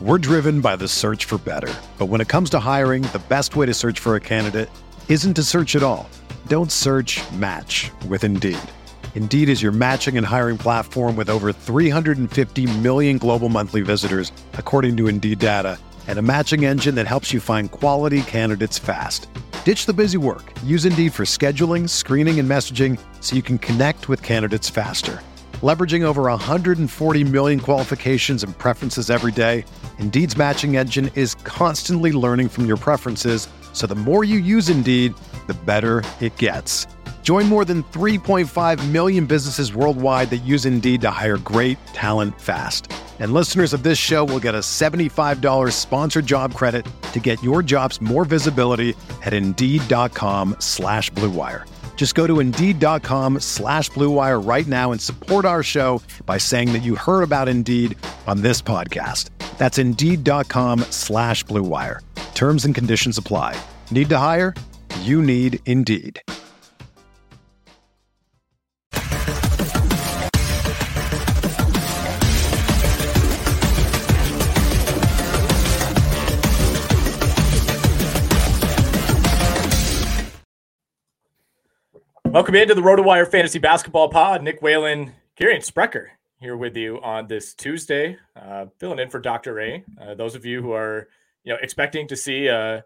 We're driven by the search for better. But when it comes to hiring, the best way to search for a candidate isn't to search at all. Don't search, match with Indeed. Indeed is your matching and hiring platform with over 350 million global monthly visitors, according to Indeed data, and a matching engine that helps you find quality candidates fast. Ditch the busy work. Use Indeed for scheduling, screening, and messaging so you can connect with candidates faster. Leveraging over 140 million qualifications and preferences every day, Indeed's matching engine is constantly learning from your preferences, so the more you use Indeed, the better it gets. Join more than 3.5 million businesses worldwide that use Indeed to hire great talent fast. And listeners of this show will get a $75 sponsored job credit to get your jobs more visibility at Indeed.com/Blue Wire. Just go to Indeed.com/Blue Wire right now and support our show by saying that you heard about Indeed on this podcast. That's Indeed.com/Blue Wire. Terms and conditions apply. Need to hire? You need Indeed. Welcome into the RotoWire Fantasy Basketball Pod. Nick Whalen, Kieran Sprecher here with you on this Tuesday, filling in for Dr. Ray. Those of you who are, expecting to see a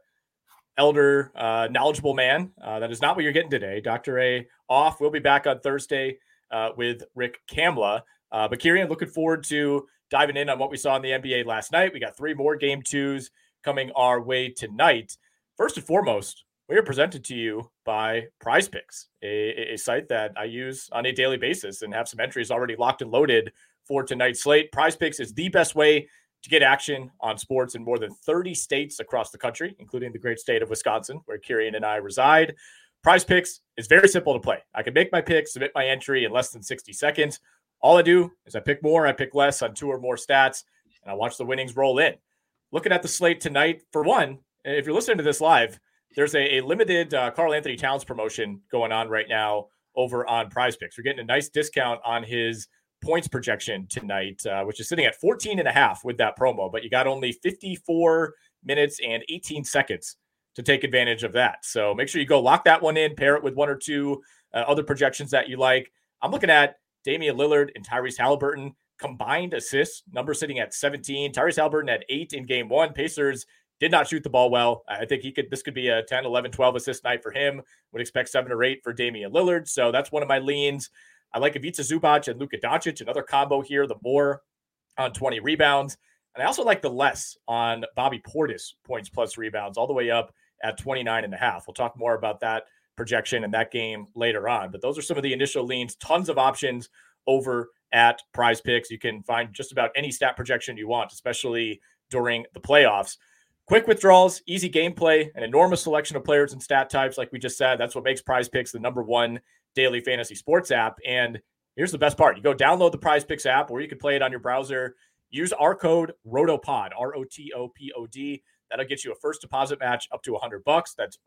elder, knowledgeable man, that is not what you're getting today. Dr. Ray off. We'll be back on Thursday with Rick Kamla. But Kieran, looking forward to diving in on what we saw in the NBA last night. We got 3 more game 2s coming our way tonight. First and foremost, we are presented to you by Prize Picks, a site that I use on a daily basis and have some entries already locked and loaded for tonight's slate. Prize Picks is the best way to get action on sports in more than 30 states across the country, including the great state of Wisconsin, where Kieran and I reside. Prize Picks is very simple to play. I can make my pick, submit my entry in less than 60 seconds. All I do is I pick more, I pick less on 2 or more stats, and I watch the winnings roll in. Looking at the slate tonight, for one, if you're listening to this live, there's a limited Karl Anthony Towns promotion going on right now over on Prize Picks. We're getting a nice discount on his points projection tonight, which is sitting at 14.5 with that promo, but you got only 54 minutes and 18 seconds to take advantage of that. So make sure you go lock that one in, pair it with 1 or 2 other projections that you like. I'm looking at Damian Lillard and Tyrese Halliburton combined assists, number sitting at 17. Tyrese Halliburton had 8 in game 1. Pacers did not shoot the ball well. I think this could be a 10, 11, 12 assist night for him. Would expect 7 or 8 for Damian Lillard. So that's one of my leans. I like Ivica Zubac and Luka Doncic, another combo here, the more on 20 rebounds. And I also like the less on Bobby Portis points plus rebounds, all the way up at 29.5. We'll talk more about that projection and that game later on. But those are some of the initial leans. Tons of options over at Prize Picks. You can find just about any stat projection you want, especially during the playoffs. Quick withdrawals, easy gameplay, an enormous selection of players and stat types. Like we just said, that's what makes Prize Picks the number 1 daily fantasy sports app. And here's the best part. You go download the Prize Picks app, or you can play it on your browser. Use our code ROTOPOD, ROTOPOD. That'll get you a first deposit match up to $100. That's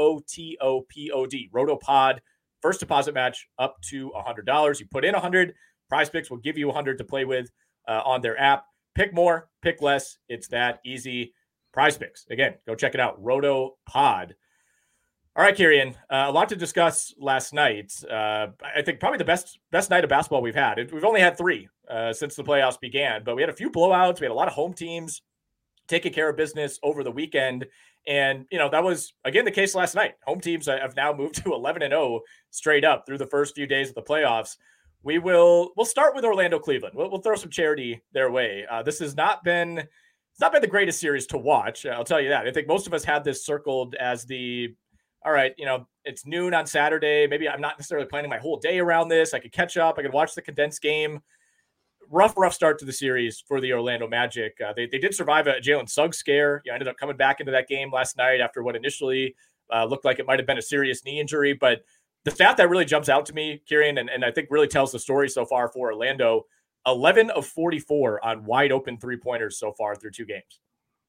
ROTOPOD, ROTOPOD. First deposit match up to $100. You put in $100, Prize Picks will give you $100 to play with on their app. Pick more, pick less. It's that easy. Prize Picks. Again, go check it out. RotoPod. All right, Kieran, a lot to discuss last night. I think probably the best night of basketball we've had. We've only had 3 since the playoffs began, but we had a few blowouts. We had a lot of home teams taking care of business over the weekend. And, that was, again, the case last night. Home teams have now moved to 11-0 straight up through the first few days of the playoffs. We'll start with Orlando Cleveland. We'll throw some charity their way. This has not been... It's not been the greatest series to watch. I'll tell you that. I think most of us had this circled as all right, it's noon on Saturday. Maybe I'm not necessarily planning my whole day around this. I could catch up. I could watch the condensed game. Rough start to the series for the Orlando Magic. They did survive a Jalen Suggs scare. Ended up coming back into that game last night after what initially looked like it might have been a serious knee injury. But the stat that really jumps out to me, Kieran, and I think really tells the story so far for Orlando, 11 of 44 on wide open 3-pointers so far through 2 games.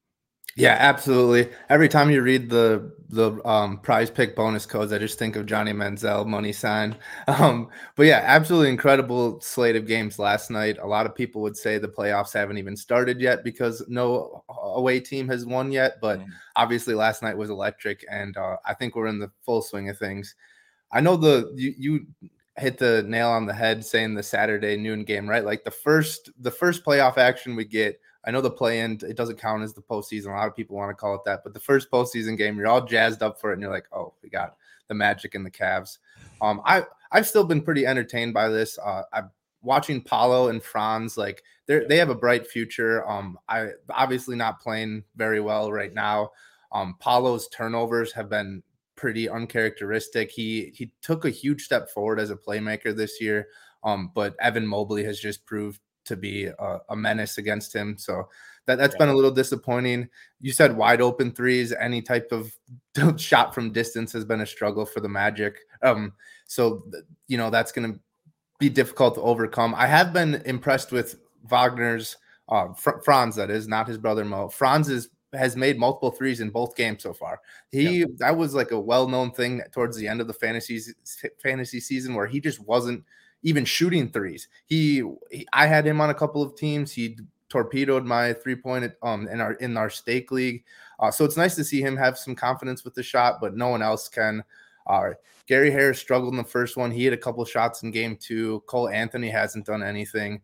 Yeah, absolutely. Every time you read the prize pick bonus codes, I just think of Johnny Manziel money sign. But yeah, absolutely incredible slate of games last night. A lot of people would say the playoffs haven't even started yet because no away team has won yet. But obviously, last night was electric, and I think we're in the full swing of things. I know you hit the nail on the head saying the Saturday noon game, right? Like the first playoff action we get. I know the play-in, it doesn't count as the postseason. A lot of people want to call it that, but the first postseason game, you're all jazzed up for it, and you're like, oh, we got the Magic and the Cavs. I've still been pretty entertained by this. I'm watching Paolo and Franz, like they have a bright future. I obviously not playing very well right now. Paolo's turnovers have been pretty uncharacteristic. He took a huge step forward as a playmaker this year, but Evan Mobley has just proved to be a menace against him. So that's been a little disappointing. You said wide open threes, any type of shot from distance has been a struggle for the Magic. So that's going to be difficult to overcome. I have been impressed with Wagner's Franz, that is not his brother Mo. Franz has made multiple threes in both games so far. That was like a well-known thing towards the end of the fantasy season where he just wasn't even shooting threes. I had him on a couple of teams. He torpedoed my 3-point in our stake league. So it's nice to see him have some confidence with the shot, but no one else can. Gary Harris struggled in the first one. He had a couple shots in game 2. Cole Anthony hasn't done anything.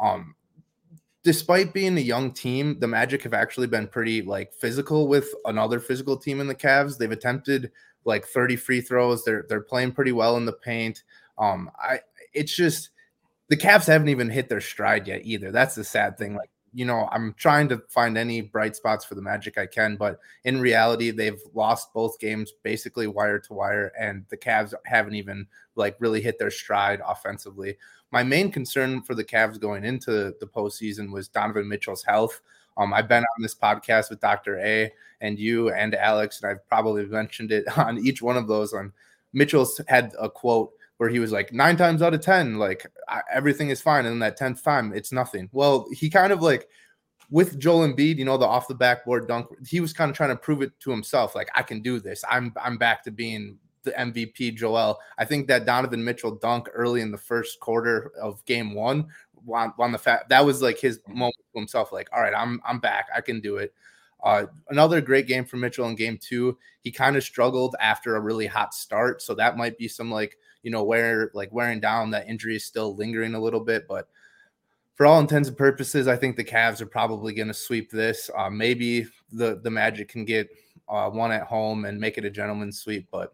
Despite being a young team, the Magic have actually been pretty physical with another physical team in the Cavs. They've attempted 30 free throws. They're playing pretty well in the paint. It's just the Cavs haven't even hit their stride yet either. That's the sad thing. I'm trying to find any bright spots for the Magic I can, but in reality, they've lost both games basically wire to wire, and the Cavs haven't even really hit their stride offensively. My main concern for the Cavs going into the postseason was Donovan Mitchell's health. I've been on this podcast with Dr. A and you and Alex, and I've probably mentioned it on each one of those. Mitchell's had a quote where he was like 9 times out of 10, everything is fine. And then that 10th time, it's nothing. Well, he kind of with Joel Embiid, the off the backboard dunk, he was kind of trying to prove it to himself. I can do this. I'm back to being the MVP Joel. I think that Donovan Mitchell dunk early in the first quarter of game 1 on the fact that was his moment to himself. All right, I'm back. I can do it. Another great game for Mitchell in game 2. He kind of struggled after a really hot start. So that might be some wearing down. That injury is still lingering a little bit, but for all intents and purposes, I think the Cavs are probably going to sweep this. Maybe the Magic can get one at home and make it a gentleman's sweep, but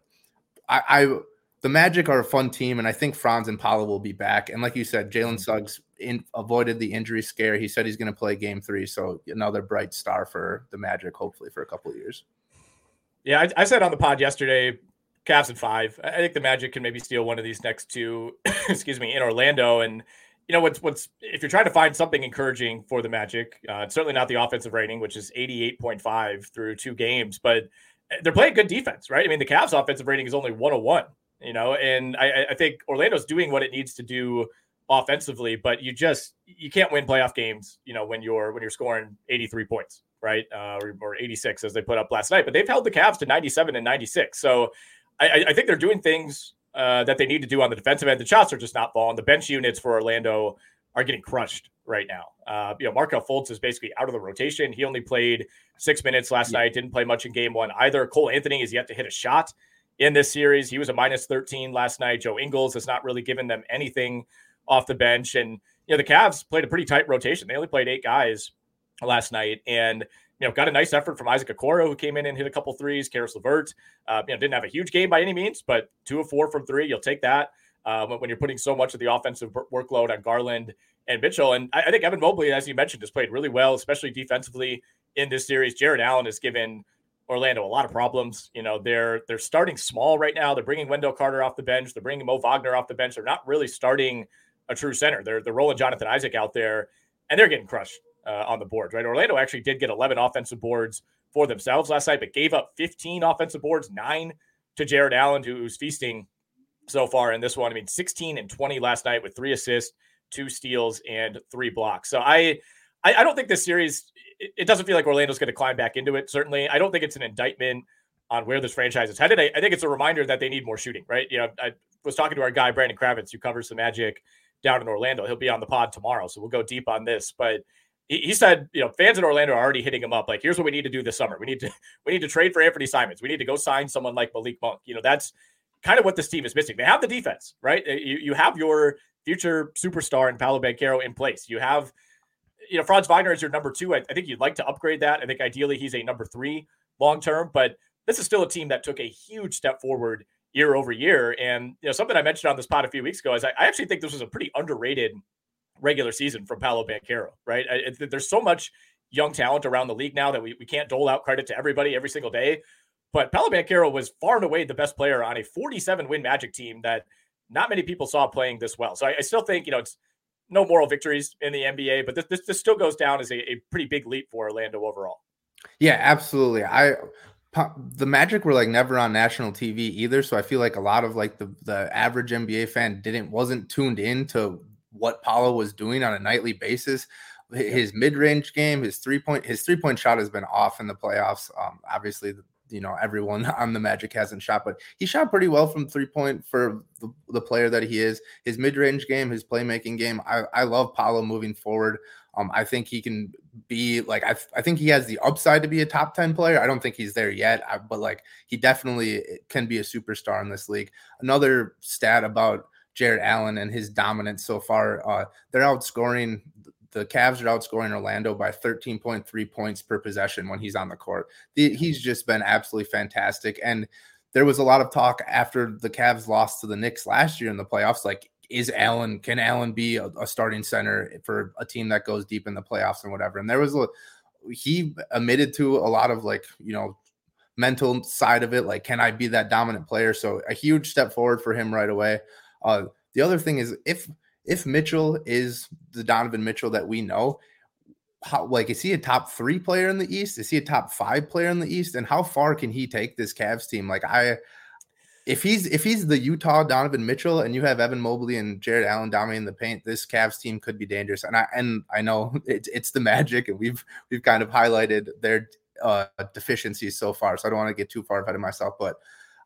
the Magic are a fun team, and I think Franz and Paolo will be back. And like you said, Jalen Suggs avoided the injury scare. He said he's going to play game 3, so another bright star for the Magic, hopefully for a couple of years. Yeah, I said on the pod yesterday, Cavs in 5. I think the Magic can maybe steal one of these next 2, excuse me, in Orlando. And what's if you're trying to find something encouraging for the Magic, it's certainly not the offensive rating, which is 88.5 through 2 games, but they're playing good defense, right? I mean, the Cavs offensive rating is only 101, and I think Orlando's doing what it needs to do offensively, but you can't win playoff games, when you're scoring 83 points, right? Or 86 as they put up last night, but they've held the Cavs to 97 and 96. So I think they're doing things that they need to do on the defensive end. The shots are just not falling. The bench units for Orlando are getting crushed right now. Markelle Fultz is basically out of the rotation. He only played 6 minutes last night, didn't play much in game 1 either. Cole Anthony is yet to hit a shot in this series. He was a minus 13 last night. Joe Ingles has not really given them anything off the bench. And, the Cavs played a pretty tight rotation. They only played 8 guys last night. And, got a nice effort from Isaac Okoro, who came in and hit a couple threes. Karis LeVert, didn't have a huge game by any means, but 2 of 4 from 3. You'll take that when you're putting so much of the offensive workload on Garland and Mitchell. And I think Evan Mobley, as you mentioned, has played really well, especially defensively in this series. Jared Allen has given Orlando a lot of problems. They're starting small right now. They're bringing Wendell Carter off the bench. They're bringing Mo Wagner off the bench. They're not really starting a true center. They're rolling Jonathan Isaac out there, and they're getting crushed on the boards, right? Orlando actually did get 11 offensive boards for themselves last night, but gave up 15 offensive boards, 9 to Jared Allen, who's feasting so far in this one. 16 and 20 last night with 3 assists, 2 steals, and 3 blocks. So I I don't think this series, it doesn't feel like Orlando's going to climb back into it. Certainly. I don't think it's an indictment on where this franchise is headed. I think it's a reminder that they need more shooting, right? I was talking to our guy, Brandon Kravitz, who covers the Magic down in Orlando. He'll be on the pod tomorrow, so we'll go deep on this. But he said, fans in Orlando are already hitting him up. Like, here's what we need to do this summer. We need to trade for Anthony Simons. We need to go sign someone like Malik Monk. That's kind of what this team is missing. They have the defense, right? You have your future superstar in Paolo Banchero in place. You have, Franz Wagner is your number 2. I think you'd like to upgrade that. I think ideally he's a number 3 long-term, but this is still a team that took a huge step forward year over year. And, something I mentioned on this pod a few weeks ago is I actually think this was a pretty underrated regular season from Paolo Banchero, right? There's so much young talent around the league now that we can't dole out credit to everybody every single day. But Paolo Banchero was far and away the best player on a 47-win Magic team that not many people saw playing this well. So I still think, it's no moral victories in the NBA, but this still goes down as a pretty big leap for Orlando overall. Yeah, absolutely. The Magic were like never on national TV either. So I feel like a lot of like the average NBA fan wasn't tuned in to what Paolo was doing on a nightly basis. His mid-range game, his three-point shot has been off in the playoffs. Obviously, everyone on the Magic hasn't shot, but he shot pretty well from 3-point for the player that he is. His mid-range game, his playmaking game, I love Paolo moving forward. I think he can be like, I think he has the upside to be a top 10 player. I don't think he's there yet, but like he definitely can be a superstar in this league. Another stat about Jarrett Allen and his dominance so far, the Cavs are outscoring Orlando by 13.3 points per possession when he's on the court. He's just been absolutely fantastic. And there was a lot of talk after the Cavs lost to the Knicks last year in the playoffs, like, can Allen be a starting center for a team that goes deep in the playoffs and whatever? And he admitted to a lot of mental side of it. Like, can I be that dominant player? So a huge step forward for him right away. The other thing is if Mitchell is the Donovan Mitchell that we know, is he a top 3 player in the East? Is he a top 5 player in the East? And how far can he take this Cavs team? If he's the Utah Donovan Mitchell and you have Evan Mobley and Jarrett Allen dominating the paint, this Cavs team could be dangerous. And I know it's the Magic, and we've kind of highlighted their deficiencies so far, so I don't want to get too far ahead of myself. But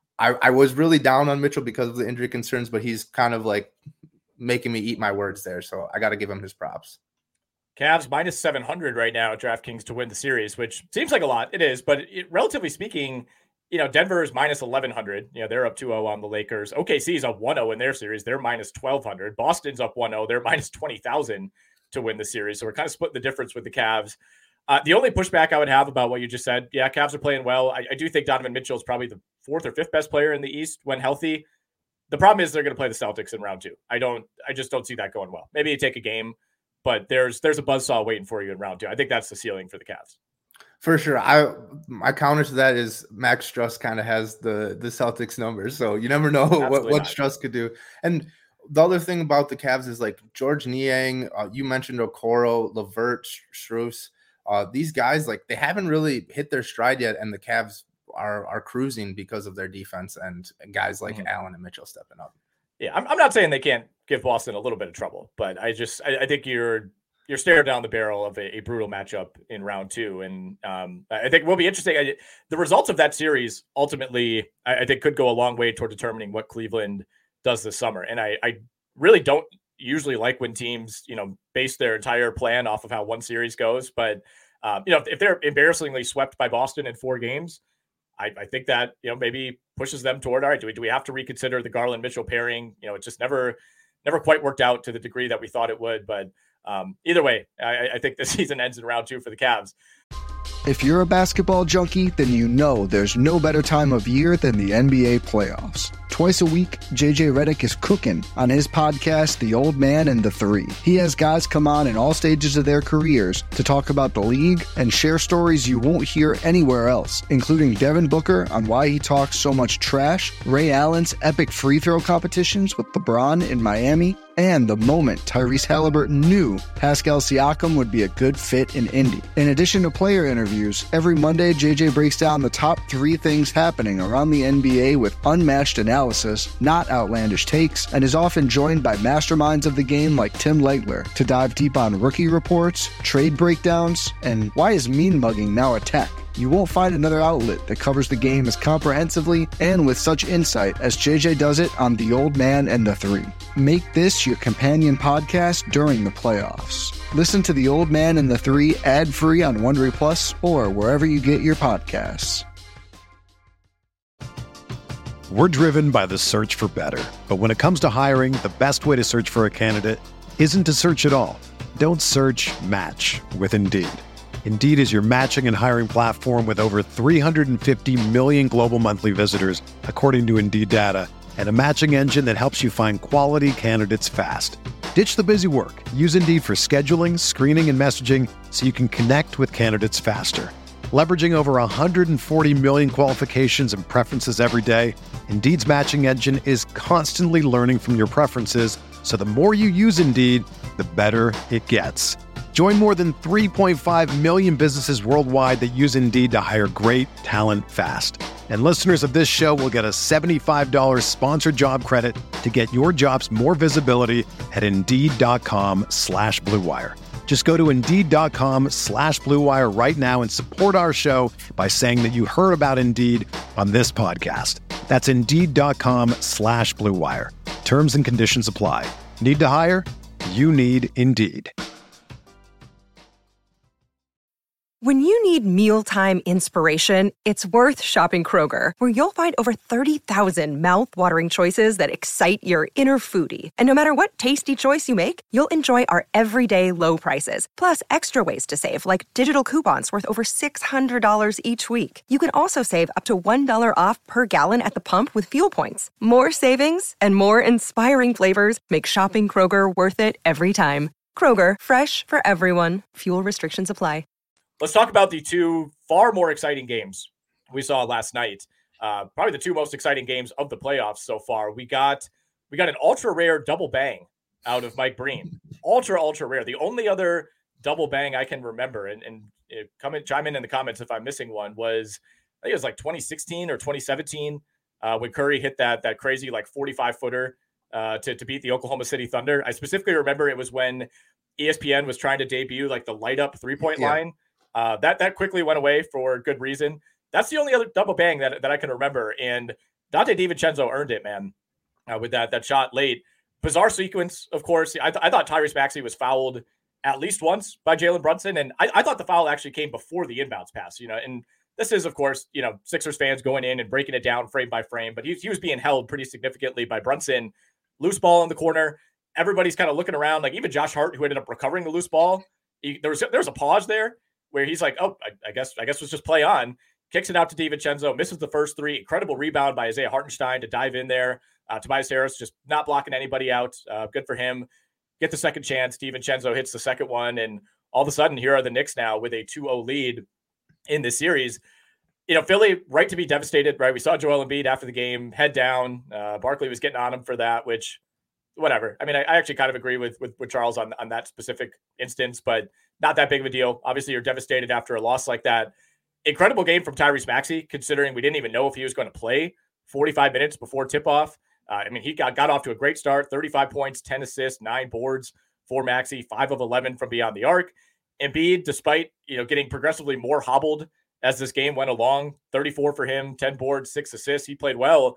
I was really down on Mitchell because of the injury concerns, but he's kind of like making me eat my words there, so I got to give him his props. Cavs minus 700 right now at DraftKings to win the series, which seems like a lot. It is, but relatively speaking, Denver is minus 1,100. They're up 2-0 on the Lakers. OKC is up 1-0 in their series. They're minus 1,200. Boston's up 1-0. They're minus 20,000 to win the series. So we're kind of splitting the difference with the Cavs. The only pushback I would have about what you just said, yeah, Cavs are playing well. I do think Donovan Mitchell is probably the 4th or 5th best player in the East when healthy. The problem is they're going to play the Celtics in round 2. I just don't see that going well. Maybe you take a game, but there's a buzzsaw waiting for you in round 2. I think that's the ceiling for the Cavs. For sure. My counter to that is Max Strus kind of has the Celtics numbers, so you never know what Strus could do. And the other thing about the Cavs is like George Niang, you mentioned Okoro, LeVert, Strus. These guys, like, they haven't really hit their stride yet, and the Cavs are cruising because of their defense and guys like Allen and Mitchell stepping up. Yeah, I'm not saying they can't give Boston a little bit of trouble, but I think you're staring down the barrel of a brutal matchup in round 2. And I think it will be interesting. The results of that series ultimately, I think, could go a long way toward determining what Cleveland does this summer. And I really don't usually like when teams, base their entire plan off of how one series goes. But, if they're embarrassingly swept by Boston in 4 games, I think that, maybe pushes them toward, all right, do we have to reconsider the Garland-Mitchell pairing? It just never quite worked out to the degree that we thought it would. But either way, I think the season ends in round 2 for the Cavs. If you're a basketball junkie, then you know there's no better time of year than the NBA playoffs. Twice a week, JJ Redick is cooking on his podcast, The Old Man and the Three. He has guys come on in all stages of their careers to talk about the league and share stories you won't hear anywhere else, including Devin Booker on why he talks so much trash, Ray Allen's epic free throw competitions with LeBron in Miami, and the moment Tyrese Halliburton knew Pascal Siakam would be a good fit in Indy. In addition to player interviews, every Monday JJ breaks down the top 3 things happening around the NBA with unmatched analysis, not outlandish takes, and is often joined by masterminds of the game like Tim Legler to dive deep on rookie reports, trade breakdowns, and why is mean mugging now a tech. You won't find another outlet that covers the game as comprehensively and with such insight as JJ does it on The Old Man and the Three. Make this your companion podcast during the playoffs. Listen to The Old Man and the Three ad-free on Wondery Plus or wherever you get your podcasts. We're driven by the search for better. But when it comes to hiring, the best way to search for a candidate isn't to search at all. Don't search, match with Indeed. Indeed is your matching and hiring platform with over 350 million global monthly visitors, according to Indeed data, and a matching engine that helps you find quality candidates fast. Ditch the busy work. Use Indeed for scheduling, screening, and messaging so you can connect with candidates faster. Leveraging over 140 million qualifications and preferences every day, Indeed's matching engine is constantly learning from your preferences, so the more you use Indeed, the better it gets. Join more than 3.5 million businesses worldwide that use Indeed to hire great talent fast. And listeners of this show will get a $75 sponsored job credit to get your jobs more visibility at Indeed.com/Blue Wire. Just go to Indeed.com/Blue Wire right now and support our show by saying that you heard about Indeed on this podcast. That's Indeed.com/Blue Wire. Terms and conditions apply. Need to hire? You need Indeed. When you need mealtime inspiration, it's worth shopping Kroger, where you'll find over 30,000 mouth-watering choices that excite your inner foodie. And no matter what tasty choice you make, you'll enjoy our everyday low prices, plus extra ways to save, like digital coupons worth over $600 each week. You can also save up to $1 off per gallon at the pump with fuel points. More savings and more inspiring flavors make shopping Kroger worth it every time. Kroger, fresh for everyone. Fuel restrictions apply. Let's talk about the 2 far more exciting games we saw last night. Probably the 2 most exciting games of the playoffs so far. We got an ultra rare double bang out of Mike Breen. Ultra rare. The only other double bang I can remember, and chime in the comments if I'm missing one, was I think it was like 2016 or 2017 when Curry hit that crazy like 45-footer to beat the Oklahoma City Thunder. I specifically remember it was when ESPN was trying to debut like the light up 3-point line. That quickly went away for good reason. That's the only other double bang that I can remember. And Dante DiVincenzo earned it, man, with that shot late. Bizarre sequence, of course. I thought Tyrese Maxey was fouled at least once by Jalen Brunson. And I thought the foul actually came before the inbounds pass, and this is, of course, Sixers fans going in and breaking it down frame by frame, but he was being held pretty significantly by Brunson. Loose ball in the corner. Everybody's kind of looking around, like even Josh Hart, who ended up recovering the loose ball. There was a pause there where he's like, oh, I guess let's just play on. Kicks it out to DiVincenzo, misses the first 3. Incredible rebound by Isaiah Hartenstein to dive in there. Tobias Harris just not blocking anybody out. Good for him. Get the second chance. DiVincenzo hits the second one, and all of a sudden, here are the Knicks now with a 2-0 lead in this series. Philly, right to be devastated, right? We saw Joel Embiid after the game, head down. Barkley was getting on him for that, which, whatever. I mean, I actually kind of agree with Charles on that specific instance, but not that big of a deal. Obviously, you're devastated after a loss like that. Incredible game from Tyrese Maxey, considering we didn't even know if he was going to play 45 minutes before tip-off. He got off to a great start, 35 points, 10 assists, 9 boards for Maxey, 5 of 11 from beyond the arc. Embiid, despite getting progressively more hobbled as this game went along, 34 for him, 10 boards, 6 assists. He played well.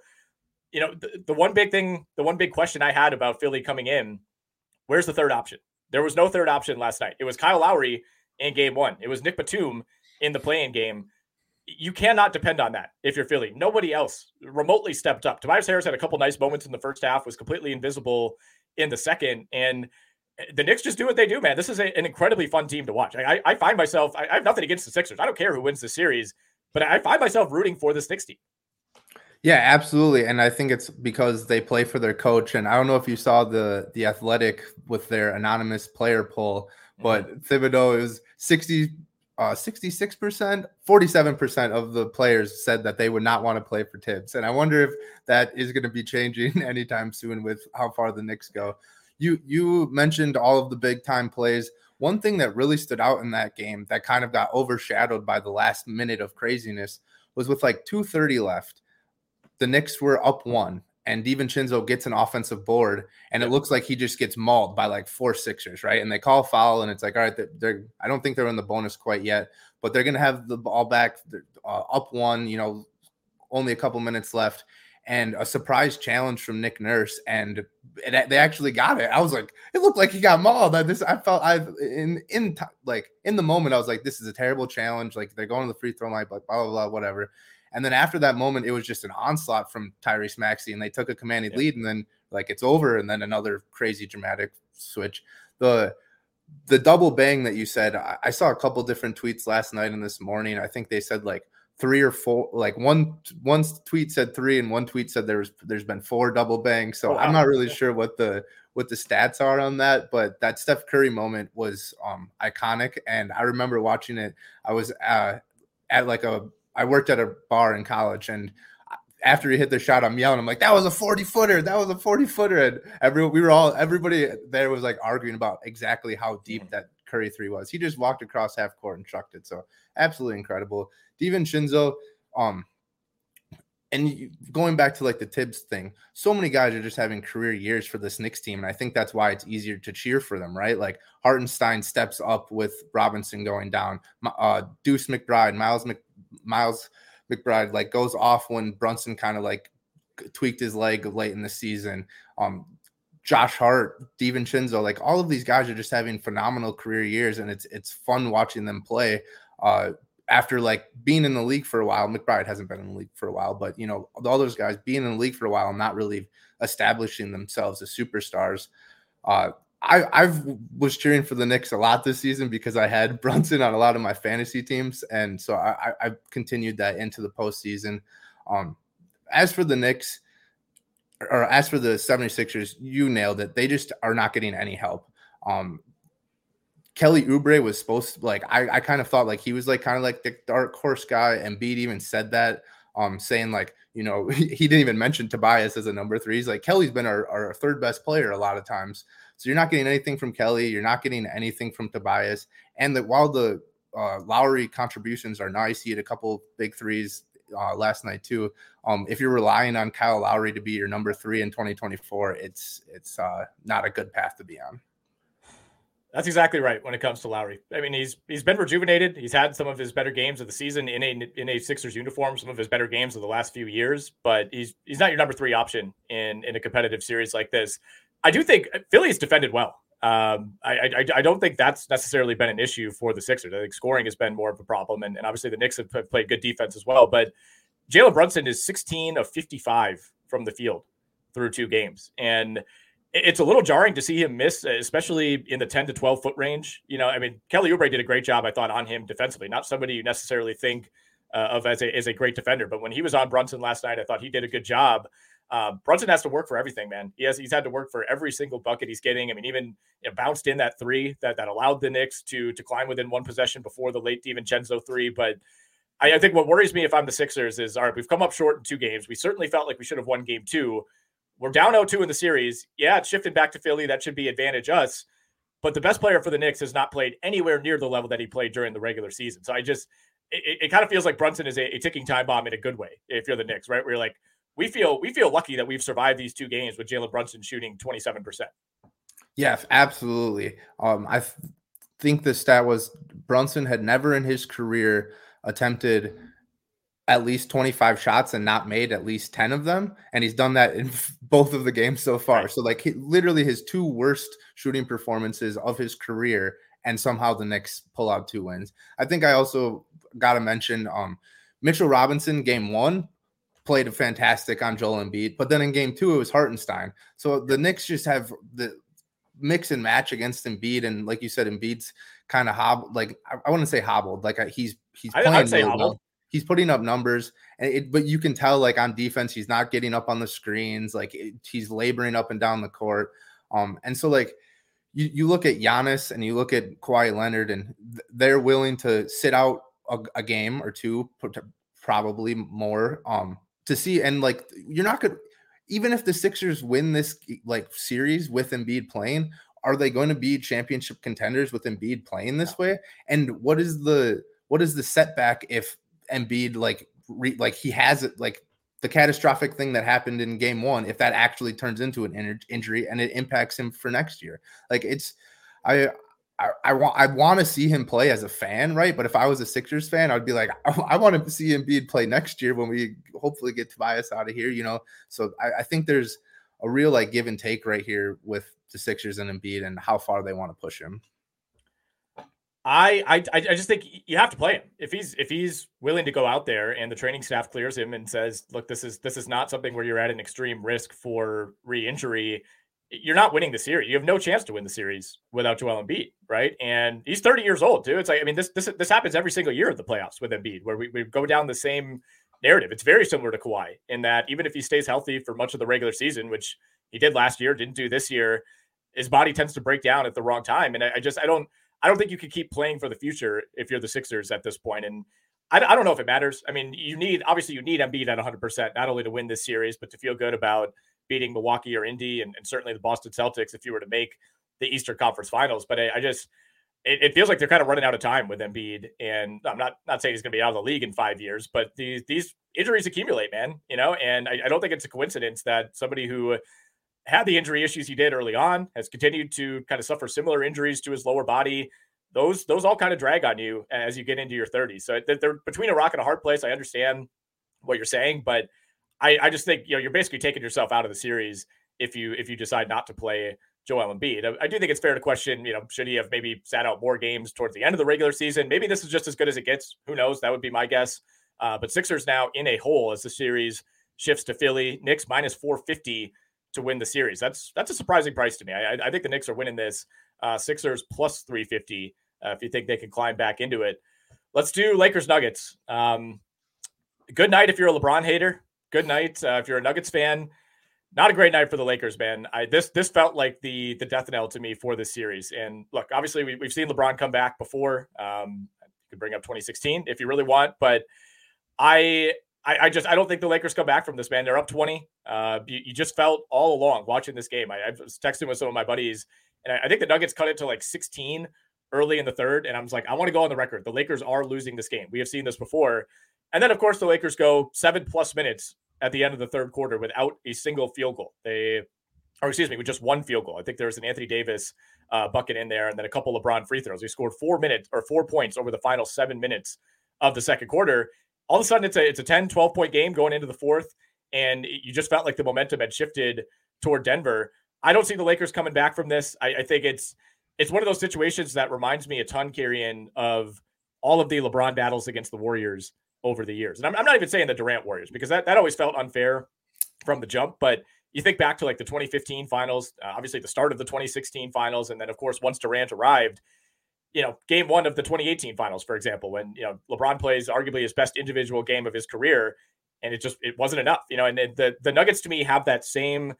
The one big question I had about Philly coming in, where's the third option? There was no third option last night. It was Kyle Lowry in game 1. It was Nick Batum in the play-in game. You cannot depend on that if you're Philly. Nobody else remotely stepped up. Tobias Harris had a couple nice moments in the first half, was completely invisible in the second. And the Knicks just do what they do, man. This is an incredibly fun team to watch. I find myself, I have nothing against the Sixers. I don't care who wins the series, but I find myself rooting for this Knicks team. Yeah, absolutely. And I think it's because they play for their coach. And I don't know if you saw the Athletic with their anonymous player poll, but Thibodeau is 66%, 47% of the players said that they would not want to play for Tibbs. And I wonder if that is going to be changing anytime soon with how far the Knicks go. You mentioned all of the big time plays. One thing that really stood out in that game that kind of got overshadowed by the last minute of craziness was with like 2:30 left. The Knicks were up 1, and DiVincenzo gets an offensive board, and it looks like he just gets mauled by like 4 Sixers, right? And they call a foul, and it's like, all right, I don't think they're in the bonus quite yet, but they're going to have the ball back up 1, only a couple minutes left, and a surprise challenge from Nick Nurse, and they actually got it. I was like, it looked like he got mauled. In the moment, I was like, this is a terrible challenge. Like, they're going to the free throw line, like blah blah blah, whatever. And then after that moment, it was just an onslaught from Tyrese Maxey, and they took a commanding lead, and then like it's over, and then another crazy dramatic switch. The double bang that you said, I saw a couple different tweets last night and this morning. I think they said like 3 or 4, like one tweet said 3 and one tweet said there's been 4 double bangs. So I'm not really sure what the stats are on that, but that Steph Curry moment was iconic. And I remember watching it. I was I worked at a bar in college, and after he hit the shot, I'm yelling. I'm like, that was a 40-footer. That was a 40-footer. And everybody there was like arguing about exactly how deep that Curry 3 was. He just walked across half court and chucked it. So absolutely incredible. DiVincenzo, and going back to like the Tibbs thing, so many guys are just having career years for this Knicks team. And I think that's why it's easier to cheer for them, right? Like Hartenstein steps up with Robinson going down. Deuce McBride, Miles McBride like goes off when Brunson kind of like tweaked his leg late in the season. Josh Hart, DiVincenzo, like all of these guys are just having phenomenal career years, and it's fun watching them play. After like being in the league for a while, McBride hasn't been in the league for a while, but all those guys being in the league for a while and not really establishing themselves as superstars. I was cheering for the Knicks a lot this season because I had Brunson on a lot of my fantasy teams, and so I continued that into the postseason. As for the Knicks, or as for the 76ers, you nailed it. They just are not getting any help. Kelly Oubre was supposed to, like, I kind of thought like he was like kind of like the dark horse guy. Embiid even said that, saying like, he didn't even mention Tobias as a number 3. He's like, Kelly's been our third best player a lot of times. So you're not getting anything from Kelly. You're not getting anything from Tobias. And that while the Lowry contributions are nice, he had a couple big threes last night too. If you're relying on Kyle Lowry to be your number 3 in 2024, it's not a good path to be on. That's exactly right when it comes to Lowry. I mean, he's been rejuvenated. He's had some of his better games of the season in a Sixers uniform, some of his better games of the last few years, but he's not your number 3 option in a competitive series like this. I do think Philly's defended well. I don't think that's necessarily been an issue for the Sixers. I think scoring has been more of a problem, and obviously the Knicks have played good defense as well. But Jalen Brunson is 16 of 55 from the field through 2 games, and it's a little jarring to see him miss, especially in the 10 to 12 foot range. I mean, Kelly Oubre did a great job, I thought, on him defensively. Not somebody you necessarily think of as a great defender, but when he was on Brunson last night, I thought he did a good job. Brunson has to work for everything, man. He's had to work for every single bucket he's getting. I mean, even bounced in that 3 that allowed the Knicks to climb within 1 possession before the late DiVincenzo 3. But I think what worries me if I'm the Sixers is, all right, we've come up short in 2 games. We certainly felt like we should have won game 2. We're down 0-2 in the series. Yeah, it's shifted back to Philly. That should be advantage us. But the best player for the Knicks has not played anywhere near the level that he played during the regular season. So it kind of feels like Brunson is a ticking time bomb in a good way if you're the Knicks, right? Where you're like, we feel lucky that we've survived these 2 games with Jalen Brunson shooting 27%. Yeah, absolutely. I think the stat was Brunson had never in his career attempted at least 25 shots and not made at least 10 of them. And he's done that in both of the games so far. Right. So like literally his 2 worst shooting performances of his career, and somehow the Knicks pull out 2 wins. I think I also got to mention Mitchell Robinson, game 1, played fantastic on Joel Embiid. But then in game 2, it was Hartenstein. So the Knicks just have the mix and match against Embiid. And like you said, Embiid's kind of hobbled. Like I wouldn't say hobbled. Like he's playing really well. He's putting up numbers, but you can tell like on defense, he's not getting up on the screens. Like he's laboring up and down the court. And so like you look at Giannis and you look at Kawhi Leonard, and they're willing to sit out a game or 2, probably more, to see. And like, you're not good. even if the Sixers win this like series with Embiid playing, are they going to be championship contenders with Embiid playing this way? And what is the setback if Embiid like he has it, like the catastrophic thing that happened in game 1, if that actually turns into an injury and it impacts him for next year? Like I want to see him play as a fan, right? But if I was a Sixers fan, I'd be like, I want to see Embiid play next year when we hopefully get Tobias out of here, you know? So I think there's a real like give and take right here with the Sixers and Embiid and how far they want to push him. I just think you have to play him if he's willing to go out there and the training staff clears him and says, look, this is not something where you're at an extreme risk for re-injury. You're not winning the series. You have no chance to win the series without Joel Embiid, right? And he's 30 years old too. It's like, I mean, this happens every single year of the playoffs with Embiid, where we go down the same narrative. It's very similar to Kawhi in that even if he stays healthy for much of the regular season, which he did last year, didn't do this year, his body tends to break down at the wrong time. And I don't think you can keep playing for the future if you're the Sixers at this point. And I don't know if it matters. I mean, you need Embiid at 100%, not only to win this series, but to feel good about beating Milwaukee or Indy and certainly the Boston Celtics if you were to make the Eastern Conference Finals. But it feels like they're kind of running out of time with Embiid. And I'm not saying he's going to be out of the league in 5 years, but these injuries accumulate, man, you know, and I don't think it's a coincidence that somebody who had the injury issues he did early on has continued to kind of suffer similar injuries to his lower body. Those all kind of drag on you as you get into your 30s. So they're between a rock and a hard place. I understand what you're saying, but I just think, you know, you're basically taking yourself out of the series if you decide not to play Joel Embiid. I do think it's fair to question, you know, should he have maybe sat out more games towards the end of the regular season? Maybe this is just as good as it gets. Who knows? That would be my guess. But Sixers now in a hole as the series shifts to Philly. Knicks minus 450 to win the series. That's a surprising price to me. I think the Knicks are winning this. Sixers plus 350 if you think they can climb back into it. Let's do Lakers Nuggets. Good night if you're a LeBron hater. Good night if you're a Nuggets fan. Not a great night for the Lakers, man. This felt like the death knell to me for this series. And look, obviously we've seen LeBron come back before. You could bring up 2016 if you really want, but I don't think the Lakers come back from this, man. They're up 20. You just felt all along watching this game. I was texting with some of my buddies, and I think the Nuggets cut it to like 16 early in the third. And I was like, I want to go on the record. The Lakers are losing this game. We have seen this before. And then, of course, the Lakers go 7+ minutes at the end of the third quarter without a single field goal. With just one field goal. I think there was an Anthony Davis bucket in there and then a couple LeBron free throws. They scored 4 points over the final 7 minutes of the second quarter. All of a sudden, it's a 10, 12-point game going into the fourth, and you just felt like the momentum had shifted toward Denver. I don't see the Lakers coming back from this. I think it's one of those situations that reminds me a ton, Kirian, of all of the LeBron battles against the Warriors over the years. And I'm not even saying the Durant Warriors, because that always felt unfair from the jump. But you think back to like the 2015 finals, obviously the start of the 2016 finals, and then, of course, once Durant arrived, you know, game 1 of the 2018 finals, for example, when, you know, LeBron plays arguably his best individual game of his career, and it wasn't enough, you know, and the Nuggets to me have that same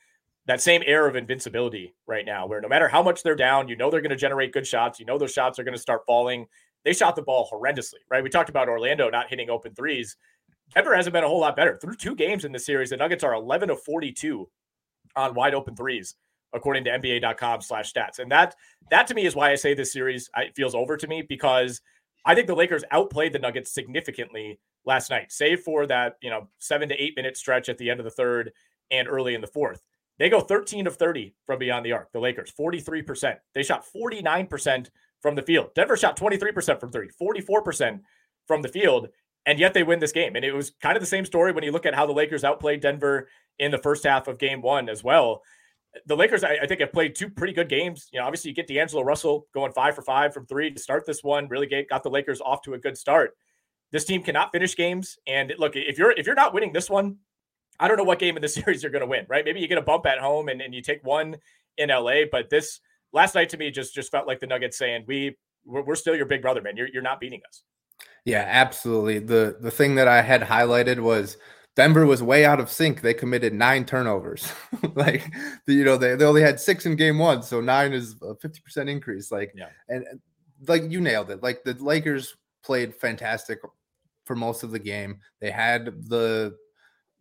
air of invincibility right now, where no matter how much they're down, you know, they're going to generate good shots. You know, those shots are going to start falling. They shot the ball horrendously, right? We talked about Orlando not hitting open threes. Denver hasn't been a whole lot better. Through 2 games in this series, the Nuggets are 11 of 42 on wide open threes, according to NBA.com/stats. And that to me is why I say this series feels over to me, because I think the Lakers outplayed the Nuggets significantly last night, save for that, you know, 7 to 8 minute stretch at the end of the third and early in the fourth. They go 13 of 30 from beyond the arc. The Lakers, 43%. They shot 49% from the field. Denver shot 23% from 3, 44% from the field, and yet they win this game. And it was kind of the same story when you look at how the Lakers outplayed Denver in the first half of game 1 as well. The Lakers, I think, have played 2 pretty good games. You know, obviously you get D'Angelo Russell going 5 for 5 from 3 to start this one, really got the Lakers off to a good start. This team cannot finish games. And look, if you're not winning this one, I don't know what game in the series you're going to win, right? Maybe you get a bump at home and you take one in LA, but this last night to me just felt like the Nuggets saying, we're still your big brother, man. You're not beating us. Yeah, absolutely. The thing that I had highlighted was Denver was way out of sync. They committed 9 turnovers. Like, you know, they only had 6 in game 1. So 9 is a 50% increase. Like, yeah. And like you nailed it. Like the Lakers played fantastic for most of the game. They had the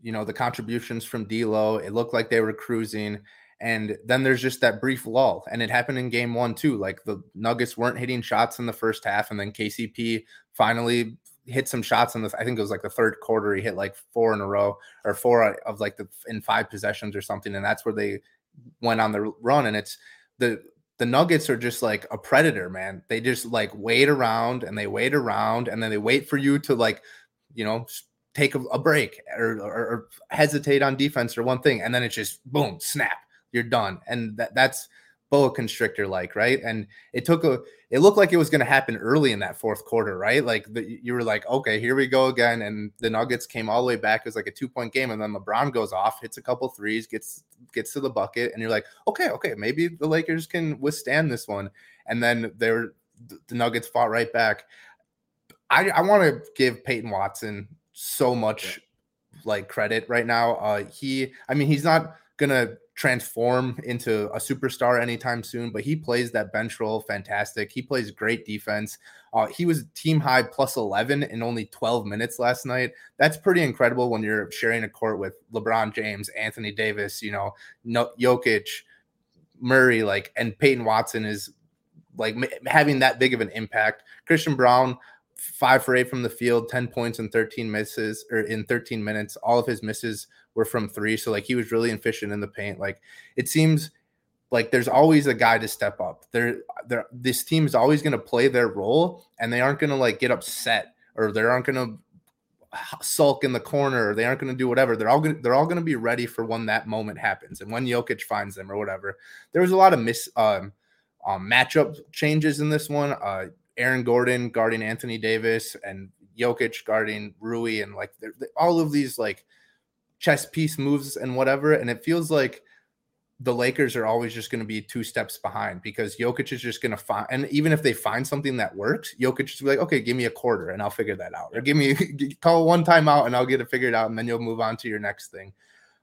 the contributions from D'Lo. It looked like they were cruising. And then there's just that brief lull. And it happened in game 1 too. Like the Nuggets weren't hitting shots in the first half. And then KCP finally hit some shots in I think it was like the third quarter. He hit like 4 in a row, or 4 of like in 5 possessions or something. And that's where they went on the run. And it's the Nuggets are just like a predator, man. They just like wait around and then they wait for you to like, take a break or hesitate on defense or one thing. And then it's just boom, snap, you're done. And that's boa constrictor like, right? And it looked like it was going to happen early in that fourth quarter, right? Like you were like, okay, here we go again. And the Nuggets came all the way back. It was like a 2-point game. And then LeBron goes off, hits a couple threes, gets to the bucket. And you're like, okay, maybe the Lakers can withstand this one. And then the Nuggets fought right back. I want to give Peyton Watson so much like credit right now. He's not going to transform into a superstar anytime soon, but he plays that bench role fantastic. He plays great defense. He was team high plus 11 in only 12 minutes last night. That's pretty incredible when you're sharing a court with LeBron James, Anthony Davis, Jokic, Murray, like, and Peyton Watson is like having that big of an impact. Christian Braun, 5 for 8 from the field, 10 points in 13 minutes. All of his misses were from 3. So like he was really efficient in the paint. Like it seems like there's always a guy to step up. This team is always going to play their role, and they aren't going to like get upset, or they aren't going to sulk in the corner, or they aren't going to do whatever. They're all going to be ready for when that moment happens and when Jokic finds them or whatever. There was a lot of matchup changes in this one. Aaron Gordon guarding Anthony Davis and Jokic guarding Rui, and like all of these like chess piece moves and whatever. And it feels like the Lakers are always just going to be 2 steps behind, because Jokic is just going to find, and even if they find something that works, Jokic is like, okay, give me a quarter and I'll figure that out, or call one timeout and I'll get it figured out. And then you'll move on to your next thing.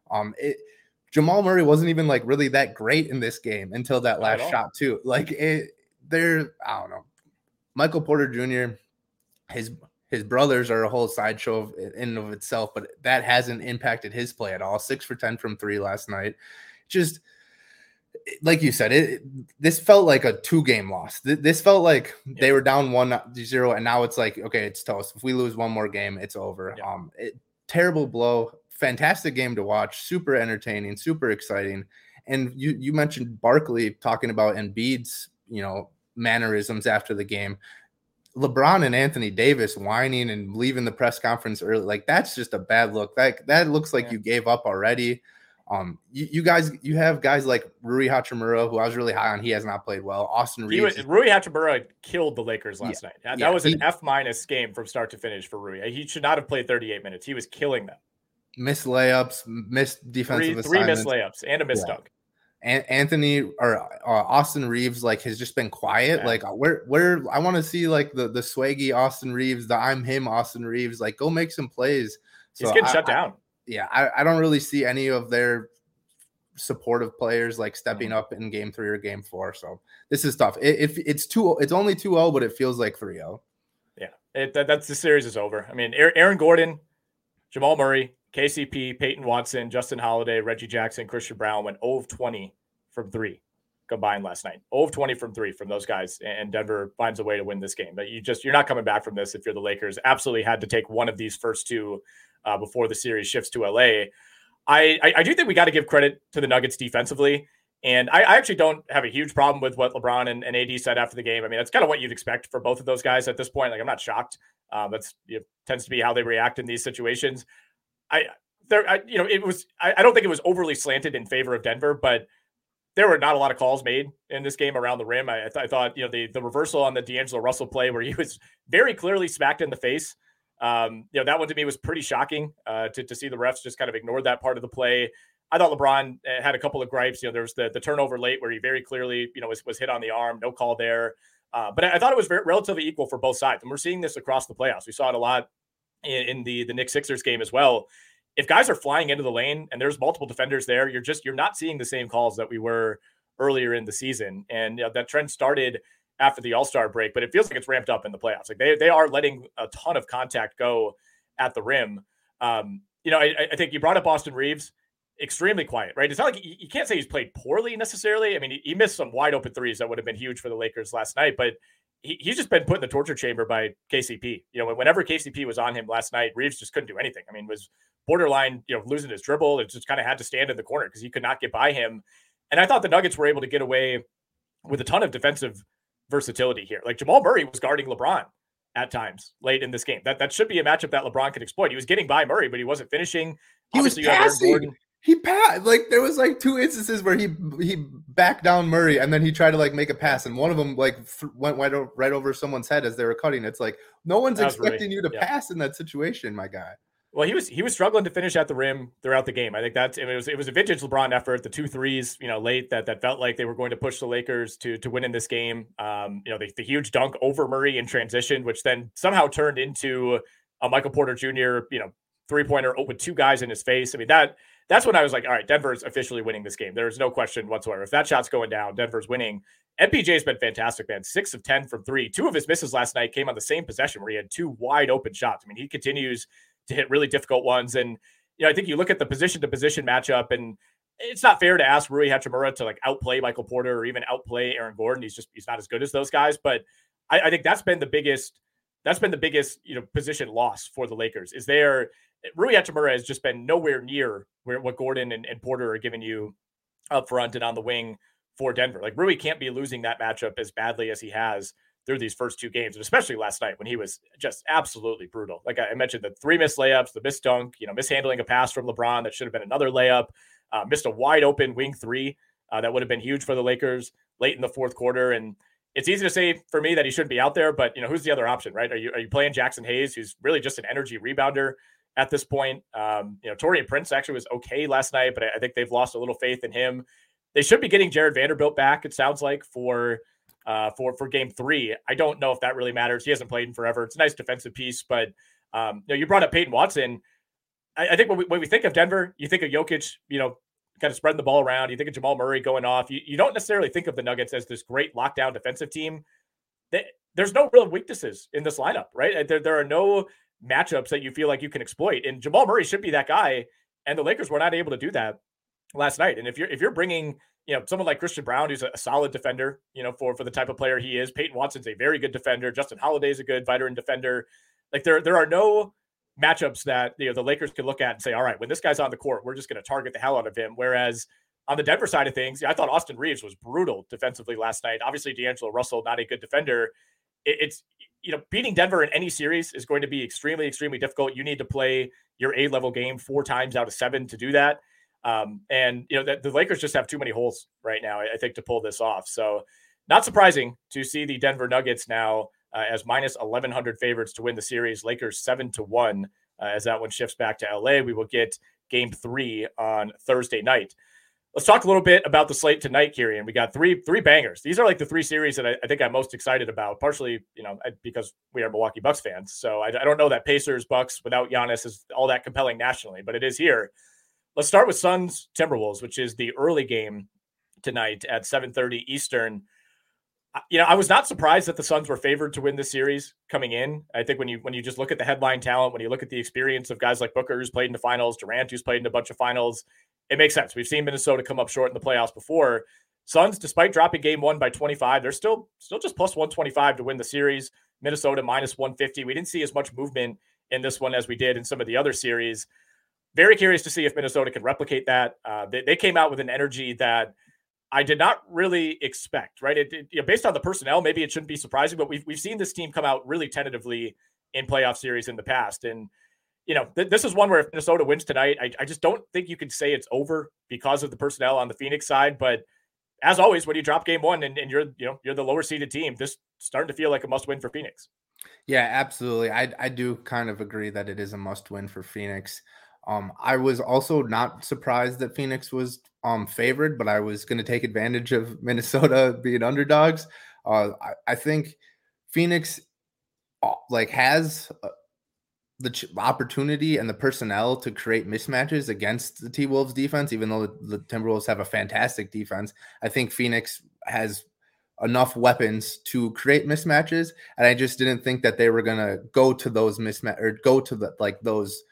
Jamal Murray wasn't even like really that great in this game until that last shot too. Like I don't know. Michael Porter Jr., his brothers are a whole sideshow in and of itself, but that hasn't impacted his play at all. 6 for 10 from 3 last night. Just like you said, this felt like a 2-game loss. This felt like they were down 1-0, and now it's like, okay, it's toast. If we lose one more game, it's over. Yeah. Terrible blow. Fantastic game to watch. Super entertaining. Super exciting. And you mentioned Barkley talking about Embiid's mannerisms after the game. LeBron and Anthony Davis whining and leaving the press conference early, like that's just a bad look. That looks like you gave up already. You have guys like Rui Hachimura, who I was really high on. He has not played well. Austin Reeves. Rui Hachimura killed the Lakers last night. That was an F- game from start to finish for Rui. He should not have played 38 minutes. He was killing them. Missed layups, missed defensive three missed layups and a missed dunk. Austin Reeves like has just been quiet. Yeah. Like where I want to see like the swaggy Austin Reeves, the I'm him Austin Reeves, like go make some plays. So he's getting shut down. I don't really see any of their supportive players like stepping up in game 3 or game 4. So this is tough. It's only 2-0, but it feels like 3-0. Yeah, that's the series is over. I mean, Aaron Gordon, Jamal Murray, KCP, Peyton Watson, Justin Holiday, Reggie Jackson, Christian Braun went 0 of 20 from 3 combined last night. 0 of 20 from 3 from those guys, and Denver finds a way to win this game. But you're not coming back from this if you're the Lakers. Absolutely had to take one of these first 2 before the series shifts to LA. I do think we got to give credit to the Nuggets defensively, and I actually don't have a huge problem with what LeBron and AD said after the game. I mean, that's kind of what you'd expect for both of those guys at this point. Like, I'm not shocked. That's tends to be how they react in these situations. I don't think it was overly slanted in favor of Denver, but there were not a lot of calls made in this game around the rim. I thought, the reversal on the D'Angelo Russell play where he was very clearly smacked in the face. That one to me was pretty shocking to see the refs just kind of ignored that part of the play. I thought LeBron had a couple of gripes. There was the turnover late where he very clearly, was hit on the arm, no call there. But I thought it was relatively equal for both sides. And we're seeing this across the playoffs. We saw it a lot in the Knicks Sixers game as well. If guys are flying into the lane and there's multiple defenders there, you're not seeing the same calls that we were earlier in the season. And that trend started after the All-Star break, but it feels like it's ramped up in the playoffs. Like they are letting a ton of contact go at the rim. I think you brought up Austin Reeves, extremely quiet, right? It's not like you can't say he's played poorly necessarily. I mean, he missed some wide open threes that would have been huge for the Lakers last night, but he's just been put in the torture chamber by KCP. Whenever KCP was on him last night, Reeves just couldn't do anything. I mean, was borderline, losing his dribble. It just kind of had to stand in the corner because he could not get by him. And I thought the Nuggets were able to get away with a ton of defensive versatility here. Like Jamal Murray was guarding LeBron at times late in this game. That should be a matchup that LeBron could exploit. He was getting by Murray, but he wasn't finishing. He was passing. He passed. Like there was like 2 instances where he backed down Murray and then he tried to like make a pass, and one of them like went right over someone's head as they were cutting. It's like no one's expecting you to pass in that situation, my guy. Well, he was struggling to finish at the rim throughout the game. I think it was a vintage LeBron effort. The 2 threes, late that felt like they were going to push the Lakers to win in this game. The huge dunk over Murray in transition, which then somehow turned into a Michael Porter Jr. 3-pointer with 2 guys in his face. I mean that's when I was like, all right, Denver's officially winning this game. There's no question whatsoever. If that shot's going down, Denver's winning. MPJ's been fantastic, man. 6 of 10 from 3. 2 of his misses last night came on the same possession where he had 2 wide open shots. I mean, he continues to hit really difficult ones. And, I think you look at the position to position matchup, and it's not fair to ask Rui Hachimura to like outplay Michael Porter or even outplay Aaron Gordon. He's not as good as those guys. But I think that's been the biggest, position loss for the Lakers is Rui Hachimura has just been nowhere near what Gordon and Porter are giving you up front and on the wing for Denver. Like Rui can't be losing that matchup as badly as he has through these first 2 games, and especially last night when he was just absolutely brutal. Like I mentioned, the 3 missed layups, the missed dunk, mishandling a pass from LeBron that should have been another layup, missed a wide open wing 3 that would have been huge for the Lakers late in the fourth quarter. And it's easy to say for me that he shouldn't be out there, but who's the other option, right? Are you playing Jackson Hayes, who's really just an energy rebounder at this point? Taurean Prince actually was okay last night, but I think they've lost a little faith in him. They should be getting Jared Vanderbilt back, it sounds like, for game 3. I don't know if that really matters. He hasn't played in forever. It's a nice defensive piece, but you brought up Peyton Watson. I think when we think of Denver, you think of Jokic, kind of spreading the ball around. You think of Jamal Murray going off. You don't necessarily think of the Nuggets as this great lockdown defensive team. There's no real weaknesses in this lineup, right? There are no matchups that you feel like you can exploit, and Jamal Murray should be that guy. And the Lakers were not able to do that last night. And if you're bringing someone like Christian Brown, who's a solid defender, for the type of player he is. Peyton Watson's a very good defender. Justin Holiday's a good veteran defender. Like there are no matchups that the Lakers can look at and say, all right, when this guy's on the court, we're just going to target the hell out of him. Whereas on the Denver side of things, I thought Austin Reeves was brutal defensively last night. Obviously, D'Angelo Russell, not a good defender. It's beating Denver in any series is going to be extremely, extremely difficult. You need to play your A-level game 4 times out of 7 to do that. The Lakers just have too many holes right now, I think, to pull this off. So not surprising to see the Denver Nuggets now as minus 1,100 favorites to win the series. Lakers 7-1 as that one shifts back to LA. We will get game 3 on Thursday night. Let's talk a little bit about the slate tonight, Kieran. We got three bangers. These are like the 3 series that I think I'm most excited about, partially, because we are Milwaukee Bucks fans. So I don't know that Pacers Bucks without Giannis is all that compelling nationally, but it is here. Let's start with Suns Timberwolves, which is the early game tonight at 7:30 Eastern. I was not surprised that the Suns were favored to win this series coming in. I think when you just look at the headline talent, when you look at the experience of guys like Booker, who's played in the finals, Durant, who's played in a bunch of finals, it makes sense. We've seen Minnesota come up short in the playoffs before. Suns, despite dropping game 1 by 25, they're still just plus 125 to win the series. Minnesota minus 150. We didn't see as much movement in this one as we did in some of the other series. Very curious to see if Minnesota can replicate that. They came out with an energy that I did not really expect, right? Based on the personnel, maybe it shouldn't be surprising, but we've seen this team come out really tentatively in playoff series in the past. And, this is one where if Minnesota wins tonight, I just don't think you can say it's over because of the personnel on the Phoenix side. But as always, when you drop game 1 and you're the lower seeded team, this starting to feel like a must win for Phoenix. Yeah, absolutely. I do kind of agree that it is a must win for Phoenix. I was also not surprised that Phoenix was favored, but I was going to take advantage of Minnesota being underdogs. I think Phoenix has the opportunity and the personnel to create mismatches against the T-Wolves defense, even though the Timberwolves have a fantastic defense. I think Phoenix has enough weapons to create mismatches, and I just didn't think that they were going to go to those those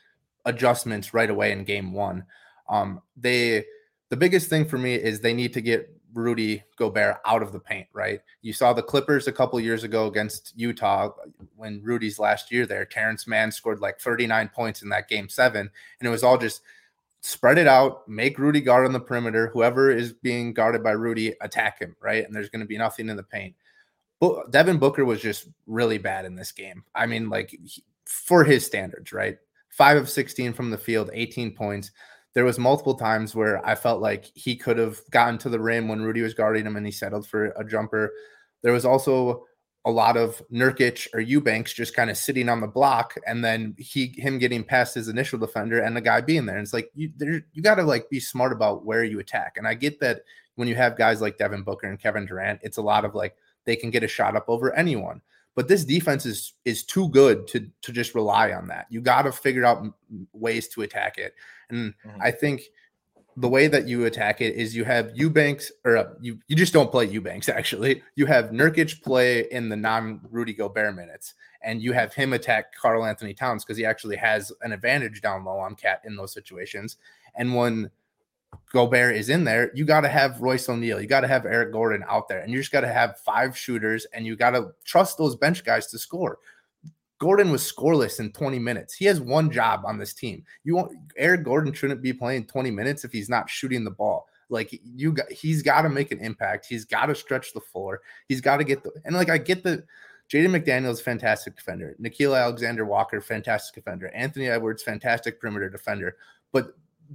adjustments right away in game one. The biggest thing for me is they need to get Rudy Gobert out of the paint, right? You saw the Clippers a couple years ago against Utah when Rudy's last year there. Terrence Mann scored like 39 points in that game 7, and it was all just spread it out, make Rudy guard on the perimeter. Whoever is being guarded by Rudy, attack him, right? And there's going to be nothing in the paint. But Devin Booker was just really bad in this game. I mean, like for his standards, right? 5 of 16 from the field, 18 points. There was multiple times where I felt like he could have gotten to the rim when Rudy was guarding him and he settled for a jumper. There was also a lot of Nurkic or Eubanks just kind of sitting on the block and then him getting past his initial defender and the guy being there. And it's like, you got to like be smart about where you attack. And I get that when you have guys like Devin Booker and Kevin Durant, it's a lot of like, they can get a shot up over anyone. But this defense is too good to just rely on that. You got to figure out ways to attack it. And I think the way that you attack it is you have Eubanks, or you just don't play Eubanks, actually. You have Nurkic play in the non-Rudy Gobert minutes, and you have him attack Karl Anthony Towns because he actually has an advantage down low on Cat in those situations. And when Gobert is in there, you got to have Royce O'Neal, you got to have Eric Gordon out there, and you just got to have 5 shooters, and you got to trust those bench guys to score. Gordon was scoreless in 20 minutes. He has one job on this team. Eric Gordon shouldn't be playing 20 minutes if he's not shooting the ball. Like he's got to make an impact. He's got to stretch the floor. He's got to get I get the Jaden McDaniels, fantastic defender. Nickeil Alexander-Walker, fantastic defender. Anthony Edwards, fantastic perimeter defender. But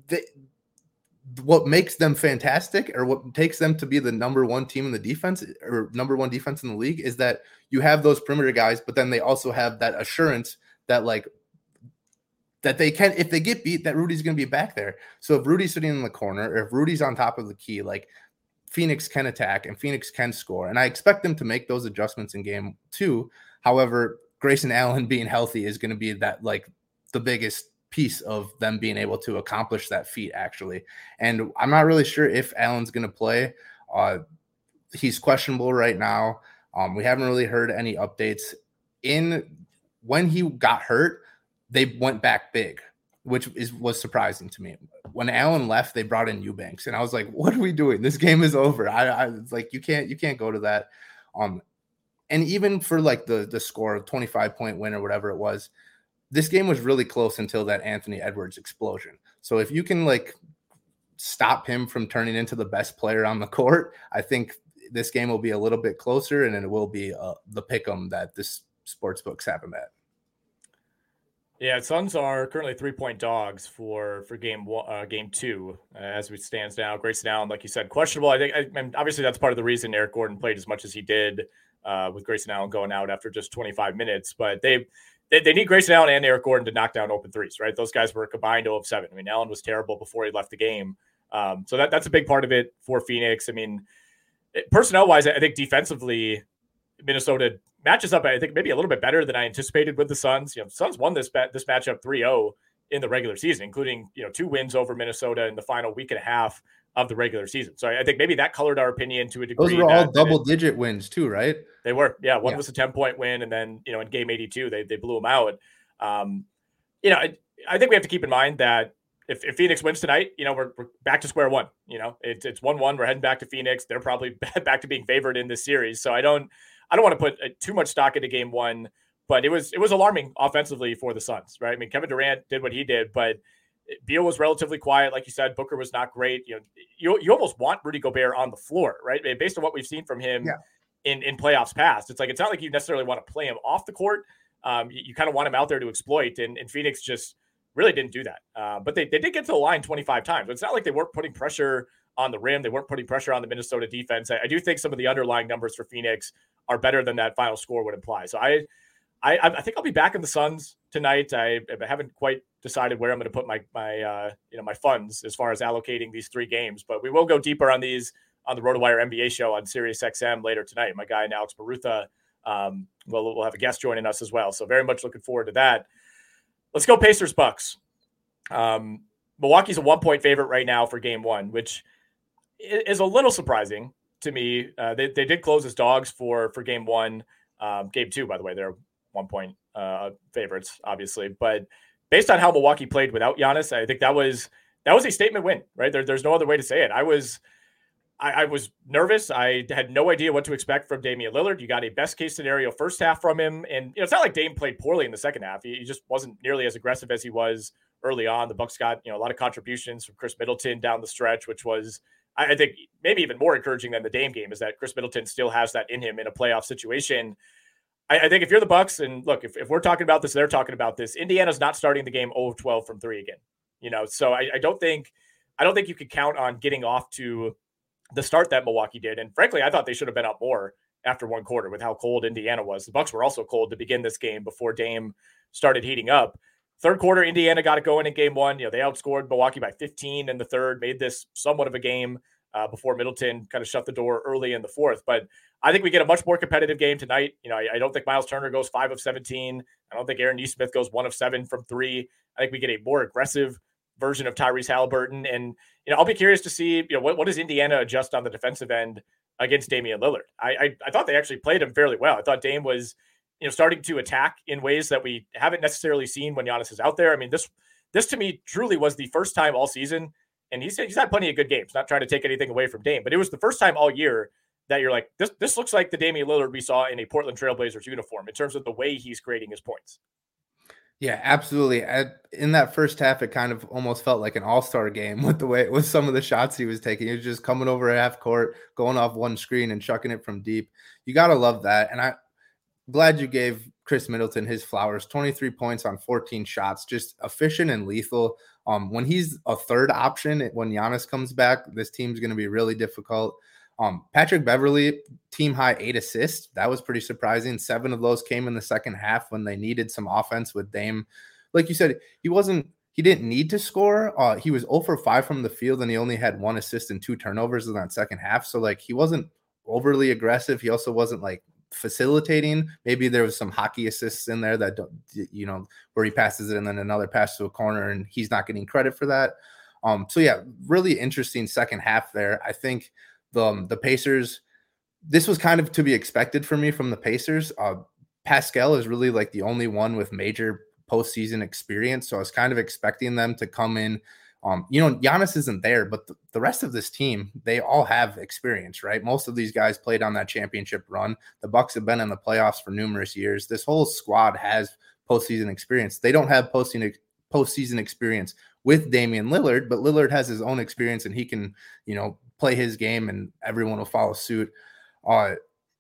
what makes them fantastic, or what takes them to be the number one team in the defense, or number one defense in the league, is that you have those perimeter guys, but then they also have that assurance that that they can, if they get beat, that Rudy's going to be back there. So if Rudy's sitting in the corner, or if Rudy's on top of the key, like Phoenix can attack and Phoenix can score. And I expect them to make those adjustments in game 2. However, Grayson Allen being healthy is going to be that like the biggest piece of them being able to accomplish that feat, actually. And I'm not really sure if Allen's going to play. He's questionable right now. We haven't really heard any updates. When he got hurt, they went back big, which was surprising to me. When Allen left, they brought in Eubanks, and I was like, "What are we doing? This game is over." I was like, you can't go to that. And even for like the score of 25-point win or whatever it was, this game was really close until that Anthony Edwards explosion. So if you can like stop him from turning into the best player on the court, I think this game will be a little bit closer, and it will be the pick'em that this sports books have him at. Yeah, Suns are currently 3-point dogs for game 2 as it stands now. Grayson Allen, like you said, questionable. I think obviously that's part of the reason Eric Gordon played as much as he did with Grayson Allen going out after just 25 minutes. But they need Grayson Allen and Eric Gordon to knock down open threes, right? Those guys were combined 0 of 7. I mean, Allen was terrible before he left the game. So that's a big part of it for Phoenix. I mean, personnel-wise, I think defensively, Minnesota matches up, I think, maybe a little bit better than I anticipated with the Suns. Suns won this matchup 3-0 in the regular season, including 2 wins over Minnesota in the final week and a half of the regular season. So I think maybe that colored our opinion to a degree. Those were all double-digit wins too, right? They were. Yeah, one was a 10-point win, and then in game 82 they blew them out. I think we have to keep in mind that if Phoenix wins tonight, we're back to square one. It's 1-1. We're heading back to Phoenix. They're probably back to being favored in this series. So I don't want to put too much stock into game 1, but it was alarming offensively for the Suns, right? I mean, Kevin Durant did what he did, but Beal was relatively quiet. Like you said, Booker was not great. You almost want Rudy Gobert on the floor, right? Based on what we've seen from him in playoffs past. It's not like you necessarily want to play him off the court. You kind of want him out there to exploit, and Phoenix just really didn't do that. But they did get to the line 25 times. It's not like they weren't putting pressure on the rim. They weren't putting pressure on the Minnesota defense. I do think some of the underlying numbers for Phoenix are better than that final score would imply. So I think I'll be back in the Suns tonight. I haven't quite decided where I'm going to put my funds as far as allocating these 3 games, but we will go deeper on these on the RotoWire NBA show on Sirius XM later tonight. My guy, Alex Barutha, we'll have a guest joining us as well. So very much looking forward to that. Let's go Pacers Bucks. Milwaukee's a 1-point favorite right now for game 1, which is a little surprising to me. They did close as dogs for game 1. Game 2, by the way, they're 1-point favorites, obviously. But based on how Milwaukee played without Giannis, I think that was a statement win, right? There's no other way to say it. I was nervous. I had no idea what to expect from Damian Lillard. You got a best case scenario first half from him. And it's not like Dame played poorly in the second half. He just wasn't nearly as aggressive as he was early on. The Bucks got, a lot of contributions from Chris Middleton down the stretch, which was, I think, maybe even more encouraging than the Dame game, is that Chris Middleton still has that in him in a playoff situation. I think if you're the Bucks, and look, if we're talking about this, they're talking about this, Indiana's not starting the game 0 of 12 from 3 again. So I don't think you could count on getting off to the start that Milwaukee did. And frankly, I thought they should have been up more after one quarter with how cold Indiana was. The Bucks were also cold to begin this game before Dame started heating up. Third quarter, Indiana got it going in game one. They outscored Milwaukee by 15 in the third, made this somewhat of a game before Middleton kind of shut the door early in the fourth. But I think we get a much more competitive game tonight. I don't think Miles Turner goes 5 of 17. I don't think Aaron Nesmith goes 1 of 7 from 3. I think we get a more aggressive version of Tyrese Halliburton. And, I'll be curious to see, what does Indiana adjust on the defensive end against Damian Lillard? I thought they actually played him fairly well. I thought Dame was, starting to attack in ways that we haven't necessarily seen when Giannis is out there. I mean, this to me truly was the first time all season, and he's had plenty of good games, not trying to take anything away from Dame, but it was the first time all year that you're like, this looks like the Damian Lillard we saw in a Portland Trailblazers uniform in terms of the way he's creating his points. Yeah, absolutely. In that first half, it kind of almost felt like an all-star game with some of the shots he was taking. He was just coming over a half court, going off one screen and chucking it from deep. You got to love that. And I'm glad you gave Chris Middleton his flowers. 23 points on 14 shots, just efficient and lethal. When he's a third option, when Giannis comes back, this team's going to be really difficult. Patrick Beverley, team high 8 assists. That was pretty surprising. 7 of those came in the second half when they needed some offense with Dame. Like you said, he didn't need to score. He was 0 for 5 from the field, and he only had 1 assist and 2 turnovers in that second half. So he wasn't overly aggressive. He also wasn't facilitating. Maybe there was some hockey assists in there that where he passes it and then another pass to a corner, and he's not getting credit for that. So yeah, really interesting second half there. I think the Pacers, this was kind of to be expected for me from the Pacers. Pascal is really the only one with major postseason experience. So I was kind of expecting them to come in. Giannis isn't there, but the rest of this team, they all have experience, right? Most of these guys played on that championship run. The Bucks have been in the playoffs for numerous years. This whole squad has postseason experience. They don't have postseason experience with Damian Lillard, but Lillard has his own experience, and he can, play his game, and everyone will follow suit. I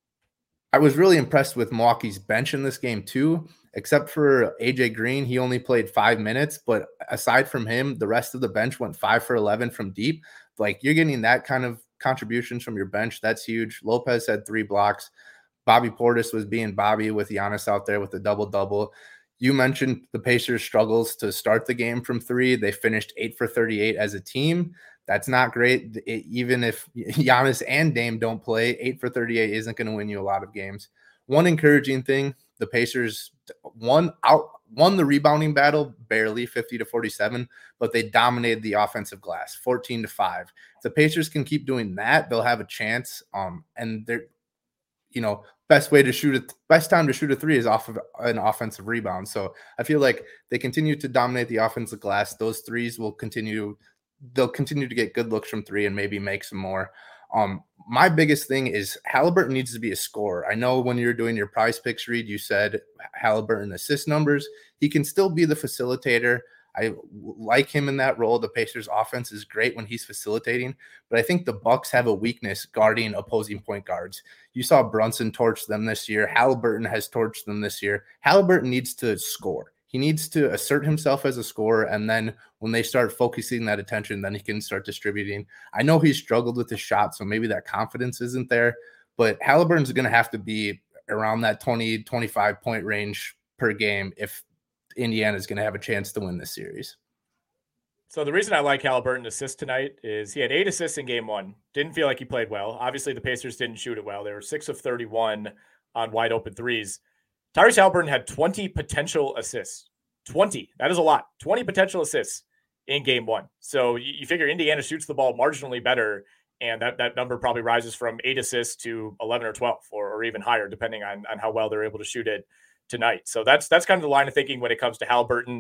was really impressed with Milwaukee's bench in this game too, except for AJ Green. He only played 5 minutes, but aside from him, the rest of the bench went 5 for 11 from deep. You're getting that kind of contributions from your bench. That's huge. Lopez had 3 blocks. Bobby Portis was being Bobby with Giannis out there with a double-double. You mentioned the Pacers' struggles to start the game from 3. They finished 8 for 38 as a team. That's not great. Even if Giannis and Dame don't play, 8 for 38 isn't going to win you a lot of games. One encouraging thing, the Pacers won the rebounding battle barely, 50-47, but they dominated the offensive glass, 14-5. If the Pacers can keep doing that, they'll have a chance. And they're, best time to shoot a 3 is off of an offensive rebound. So I feel like they continue to dominate the offensive glass. Those 3s will continue. They'll continue to get good looks from 3 and maybe make some more. My biggest thing is Halliburton needs to be a scorer. I know when you're doing your prize picks read, you said Halliburton assist numbers. He can still be the facilitator. I like him in that role. The Pacers offense is great when he's facilitating, but I think the Bucks have a weakness guarding opposing point guards. You saw Brunson torch them this year. Halliburton has torched them this year. Halliburton needs to score. He needs to assert himself as a scorer, and then when they start focusing that attention, then he can start distributing. I know he's struggled with his shot, so maybe that confidence isn't there, but Halliburton's going to have to be around that 20, 25 point range per game if Indiana is going to have a chance to win this series. So the reason I like Halliburton assist tonight is he had 8 assists in game 1. Didn't feel like he played well. Obviously, the Pacers didn't shoot it well. They were 6 of 31 on wide open 3s. Tyrese Halliburton had 20 potential assists. 20. That is a lot. 20 potential assists in game 1. So you figure Indiana shoots the ball marginally better, and that number probably rises from 8 assists to 11 or 12 or even higher, depending on how well they're able to shoot it tonight. So that's kind of the line of thinking when it comes to Halliburton.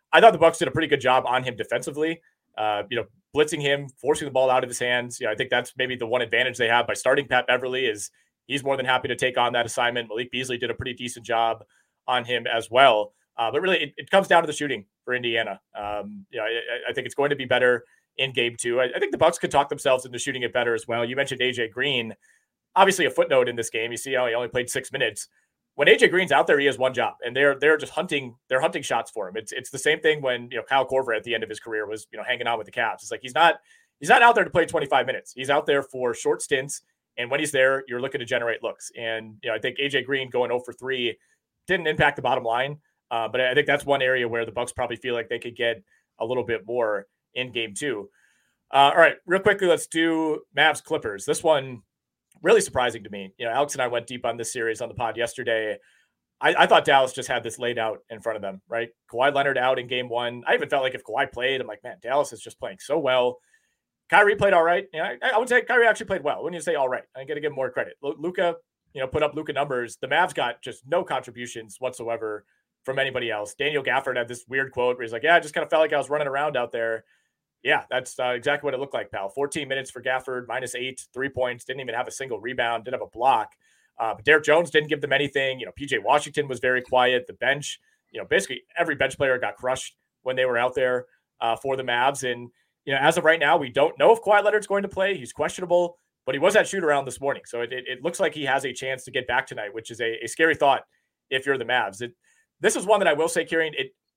I thought the Bucks did a pretty good job on him defensively, blitzing him, forcing the ball out of his hands. I think that's maybe the one advantage they have by starting Pat Beverly is he's more than happy to take on that assignment. Malik Beasley did a pretty decent job on him as well. But really, it comes down to the shooting for Indiana. I think it's going to be better in game 2. I think the Bucks could talk themselves into shooting it better as well. You mentioned AJ Green, obviously a footnote in this game. You see how he only played 6 minutes. When AJ Green's out there, he has one job, and they're just hunting. They're hunting shots for him. It's the same thing when Kyle Korver at the end of his career was hanging out with the Cavs. It's like he's not out there to play 25 minutes. He's out there for short stints, and when he's there, you're looking to generate looks. And I think AJ Green going 0 for 3 didn't impact the bottom line, but I think that's one area where the Bucks probably feel like they could get a little bit more in game 2. All right, real quickly, let's do Mavs Clippers. This one really surprising to me. Alex and I went deep on this series on the pod yesterday. I thought Dallas just had this laid out in front of them, right? Kawhi Leonard out in game 1. I even felt like if Kawhi played, I'm like, man, Dallas is just playing so well. Kyrie played all right. I would say Kyrie actually played well. When you say all right, I got to give him more credit. Luka, put up Luka numbers. The Mavs got just no contributions whatsoever from anybody else. Daniel Gafford had this weird quote where he's like, yeah, I just kind of felt like I was running around out there. Yeah, that's exactly what it looked like, pal. 14 minutes for Gafford, -8, 3 points, didn't even have a single rebound, didn't have a block. But Derek Jones didn't give them anything. PJ Washington was very quiet. The bench, basically every bench player got crushed when they were out there for the Mavs. And, as of right now, we don't know if Kawhi Leonard's going to play. He's questionable, but he was at shoot around this morning. So it looks like he has a chance to get back tonight, which is a scary thought if you're the Mavs. This is one that I will say, Kieran,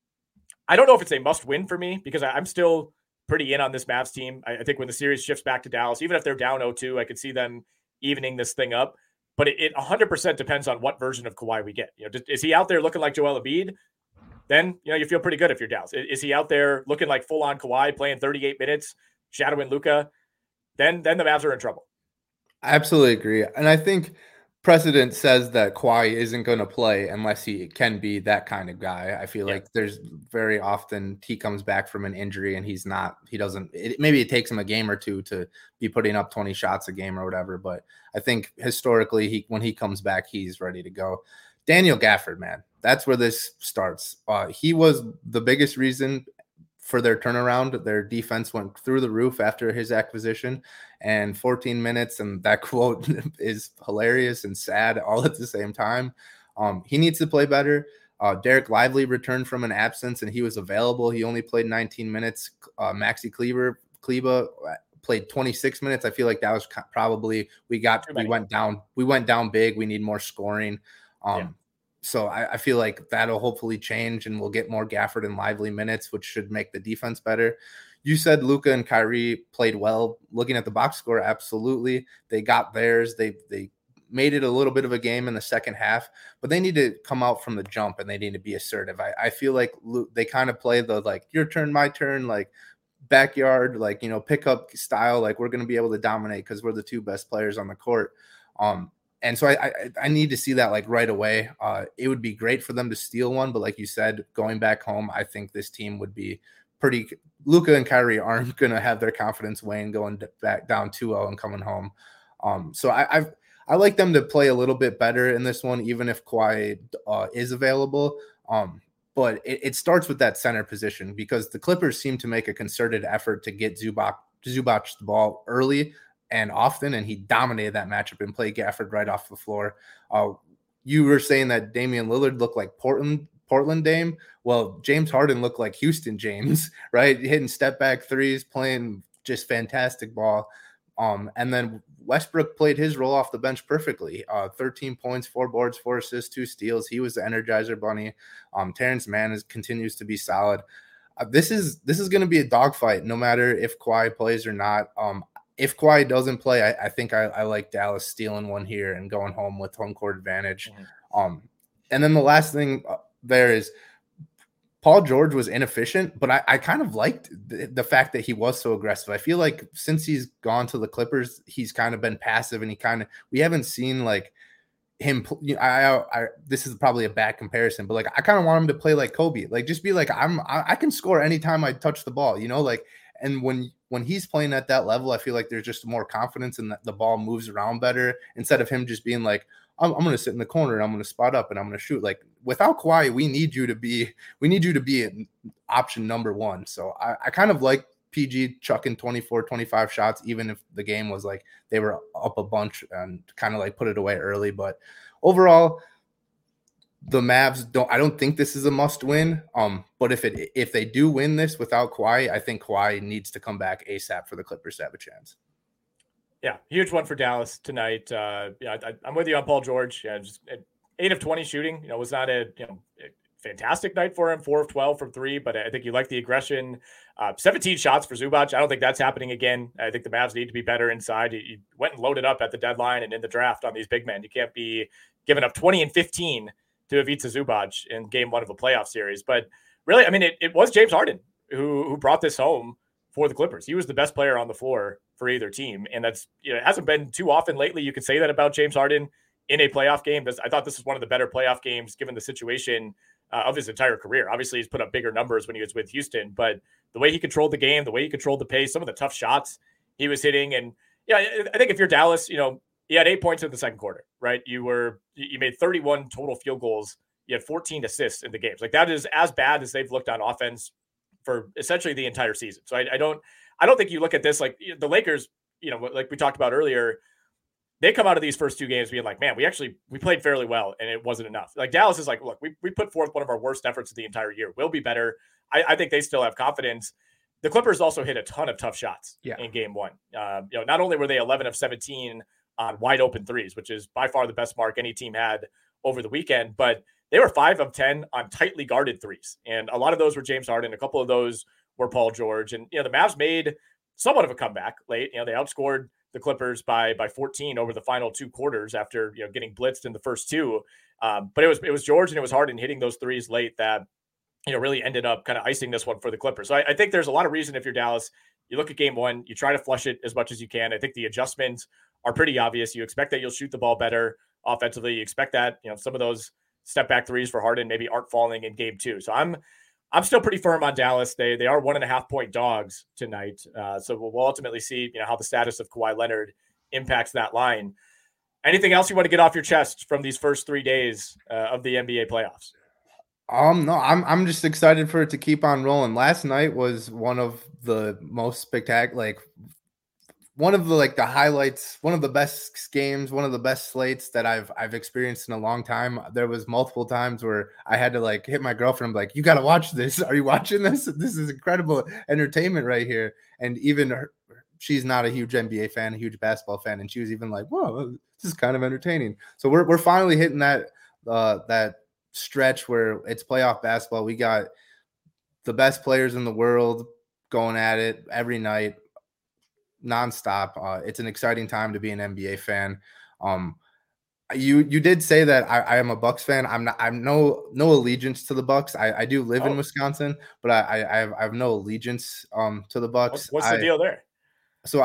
I don't know if it's a must win for me because I'm still pretty in on this Mavs team. I think when the series shifts back to Dallas, even if they're down 0-2, I could see them evening this thing up. But it 100% depends on what version of Kawhi we get. Is he out there looking like Joel Embiid? Then, you feel pretty good if you're Dallas. Is he out there looking like full-on Kawhi, playing 38 minutes, shadowing Luka? Then the Mavs are in trouble. I absolutely agree. And I think precedent says that Kawhi isn't going to play unless he can be that kind of guy. I feel like there's very often he comes back from an injury and maybe it takes him a game or two to be putting up 20 shots a game or whatever. But I think historically, when he comes back, he's ready to go. Daniel Gafford, man, that's where this starts. He was the biggest reason for their turnaround. Their defense went through the roof after his acquisition, and 14 minutes. And that quote is hilarious and sad all at the same time. He needs to play better. Derek Lively returned from an absence and he was available. He only played 19 minutes. Maxi Kleba played 26 minutes. I feel like that was probably, we went down big. We need more scoring. So I feel like that'll hopefully change and we'll get more Gafford and Lively minutes, which should make the defense better. You said Luka and Kyrie played well. Looking at the box score, absolutely. They got theirs. They made it a little bit of a game in the second half, but they need to come out from the jump and they need to be assertive. I feel like they kind of play the like your turn, my turn, like backyard, like, pickup style. Like we're going to be able to dominate because we're the two best players on the court. And so I need to see that like right away. It would be great for them to steal one, but like you said, going back home, I think this team would be pretty. Luka and Kyrie aren't going to have their confidence wane going back down 2-0 and coming home. So I like them to play a little bit better in this one, even if Kawhi is available. But it starts with that center position because the Clippers seem to make a concerted effort to get Zubac the ball early and often, and he dominated that matchup and played Gafford right off the floor. You were saying that Damian Lillard looked like Portland Dame. Well, James Harden looked like Houston James, right? Hitting step back threes, playing just fantastic ball. And then Westbrook played his role off the bench perfectly. 13 points, 4 boards, 4 assists, 2 steals. He was the Energizer Bunny. Terrence Mann continues to be solid. This is going to be a dogfight, no matter if Kawhi plays or not. If Kawhi doesn't play, I think I like Dallas stealing one here and going home with home court advantage. And then the last thing there is Paul George was inefficient, but I kind of liked the fact that he was so aggressive. I feel like since he's gone to the Clippers, he's kind of been passive, and we haven't seen like him. This is probably a bad comparison, but like I kind of want him to play like Kobe, like just be like I can score anytime I touch the ball, like. And when he's playing at that level, I feel like there's just more confidence and the ball moves around better instead of him just being like, I'm going to sit in the corner and I'm going to spot up and I'm going to shoot. Like without Kawhi, we need you to be in option number one. So I kind of like PG chucking 24, 25 shots, even if the game was like they were up a bunch and kind of like put it away early. But overall, the Mavs I don't think this is a must win. But if they do win this without Kawhi, I think Kawhi needs to come back ASAP for the Clippers to have a chance. Yeah, huge one for Dallas tonight. I'm with you on Paul George. Yeah, just 8 of 20 shooting. Was not a fantastic night for him. 4 of 12 from 3, but I think you like the aggression. 17 shots for Zubac. I don't think that's happening again. I think the Mavs need to be better inside. You went and loaded up at the deadline and in the draft on these big men. You can't be giving up 20 and 15 to Ivica Zubac in game 1 of a playoff series. But really, I mean, it was James Harden who brought this home for the Clippers. He was the best player on the floor for either team. And that's, it hasn't been too often lately. You could say that about James Harden in a playoff game. I thought this was one of the better playoff games given the situation of his entire career. Obviously, he's put up bigger numbers when he was with Houston, but the way he controlled the game, the way he controlled the pace, some of the tough shots he was hitting. And I think if you're Dallas, he had 8 points in the second quarter, right? You made 31 total field goals. You had 14 assists in the games. Like that is as bad as they've looked on offense for essentially the entire season. So I don't think you look at this like the Lakers, like we talked about earlier, they come out of these first 2 games being like, man, we played fairly well and it wasn't enough. Like Dallas is like, look, we put forth one of our worst efforts of the entire year. We'll be better. I think they still have confidence. The Clippers also hit a ton of tough shots in game 1. Not only were they 11 of 17 on wide open threes, which is by far the best mark any team had over the weekend, but they were 5 of 10 on tightly guarded threes. And a lot of those were James Harden. A couple of those were Paul George. And, the Mavs made somewhat of a comeback late. They outscored the Clippers by 14 over the final 2 quarters after, getting blitzed in the first 2. But it was George and it was Harden hitting those threes late that, really ended up kind of icing this one for the Clippers. So I think there's a lot of reason if you're Dallas, you look at game 1, you try to flush it as much as you can. I think the adjustments are pretty obvious. You expect that you'll shoot the ball better offensively. You expect that, some of those step back threes for Harden maybe aren't falling in game 2. So I'm still pretty firm on Dallas. They are 1.5 point dogs tonight. So we'll ultimately see, how the status of Kawhi Leonard impacts that line. Anything else you want to get off your chest from these first 3 days of the NBA playoffs? No, I'm just excited for it to keep on rolling. Last night was one of the most spectacular, one of the highlights, one of the best games, one of the best slates that I've experienced in a long time. There was multiple times where I had to hit my girlfriend, like, you got to watch this. Are you watching this? This is incredible entertainment right here. And even she's not a huge NBA fan, a huge basketball fan, and she was even like, whoa, this is kind of entertaining. So we're finally hitting that stretch where it's playoff basketball. We got the best players in the world going at it every night, nonstop. It's an exciting time to be an NBA fan. You did say that I am a Bucks fan. I'm no allegiance to the Bucks. I do live in Wisconsin, but I have no allegiance to the Bucks. What's the deal there? So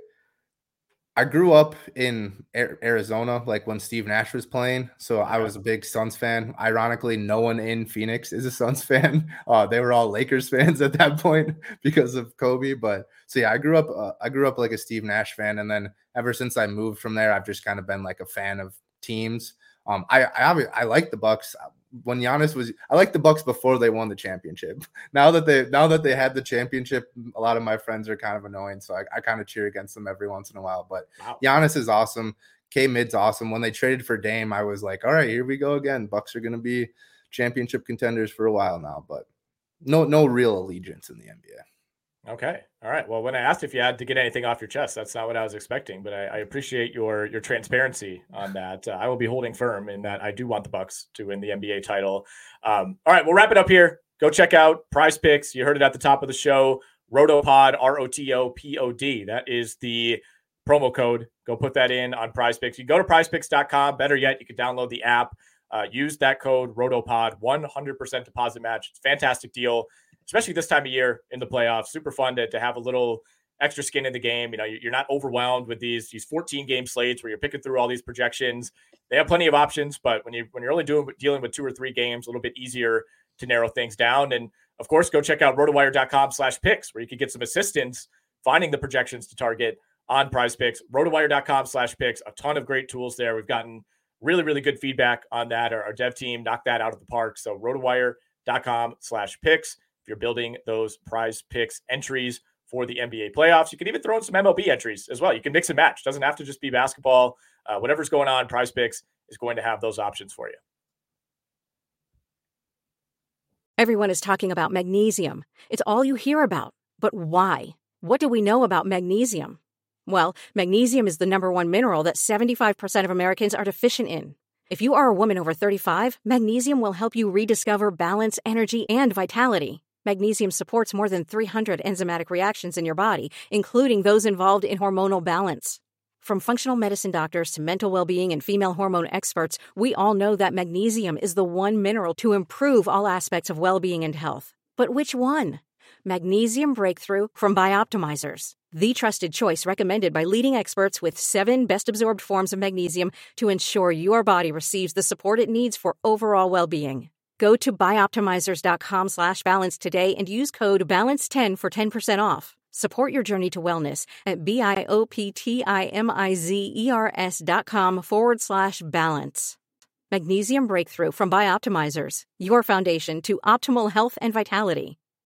I grew up in Arizona, when Steve Nash was playing. So I was a big Suns fan. Ironically, no one in Phoenix is a Suns fan. They were all Lakers fans at that point because of Kobe. But so yeah, I grew up like a Steve Nash fan, and then ever since I moved from there, I've just kind of been like a fan of teams. I like the Bucks. When Giannis I like the Bucks before they won the championship. Now that they had the championship, a lot of my friends are kind of annoying, so I kind of cheer against them every once in a while. But wow. Giannis is awesome. K-Mid's awesome. When they traded for Dame, I was like, all right, here we go again. Bucks are going to be championship contenders for a while now, but no real allegiance in the NBA. Okay. All right. Well, when I asked if you had to get anything off your chest, that's not what I was expecting, but I appreciate your transparency on that. I will be holding firm in that I do want the Bucks to win the NBA title. All right. We'll wrap it up here. Go check out Prize Picks. You heard it at the top of the show. Rotopod, ROTOPOD. That is the promo code. Go put that in on Prize Picks. You go to prizepicks.com. Better yet, you can download the app. Use that code Rotopod. 100% deposit match. It's a fantastic deal, especially this time of year in the playoffs. Super fun to have a little extra skin in the game. You're not overwhelmed with these 14 game slates where you're picking through all these projections. They have plenty of options, but when you're only dealing with 2 or 3 games, a little bit easier to narrow things down. And of course, go check out rotowire.com/picks where you can get some assistance finding the projections to target on Prize Picks. Rotowire.com/picks. A ton of great tools there. We've gotten really, really good feedback on that. Our dev team knocked that out of the park. So rotowire.com/picks. If you're building those prize picks entries for the NBA playoffs, you can even throw in some MLB entries as well. You can mix and match. Doesn't have to just be basketball. Whatever's going on, Prize Picks is going to have those options for you. Everyone is talking about magnesium. It's all you hear about. But why? What do we know about magnesium? Well, magnesium is the number one mineral that 75% of Americans are deficient in. If you are a woman over 35, magnesium will help you rediscover balance, energy, and vitality. Magnesium supports more than 300 enzymatic reactions in your body, including those involved in hormonal balance. From functional medicine doctors to mental well-being and female hormone experts, we all know that magnesium is the one mineral to improve all aspects of well-being and health. But which one? Magnesium Breakthrough from Bioptimizers, the trusted choice recommended by leading experts with 7 best-absorbed forms of magnesium to ensure your body receives the support it needs for overall well-being. Go to bioptimizers.com/balance today and use code BALANCE10 for 10% off. Support your journey to wellness at bioptimizers.com/balance. Magnesium Breakthrough from Bioptimizers, your foundation to optimal health and vitality.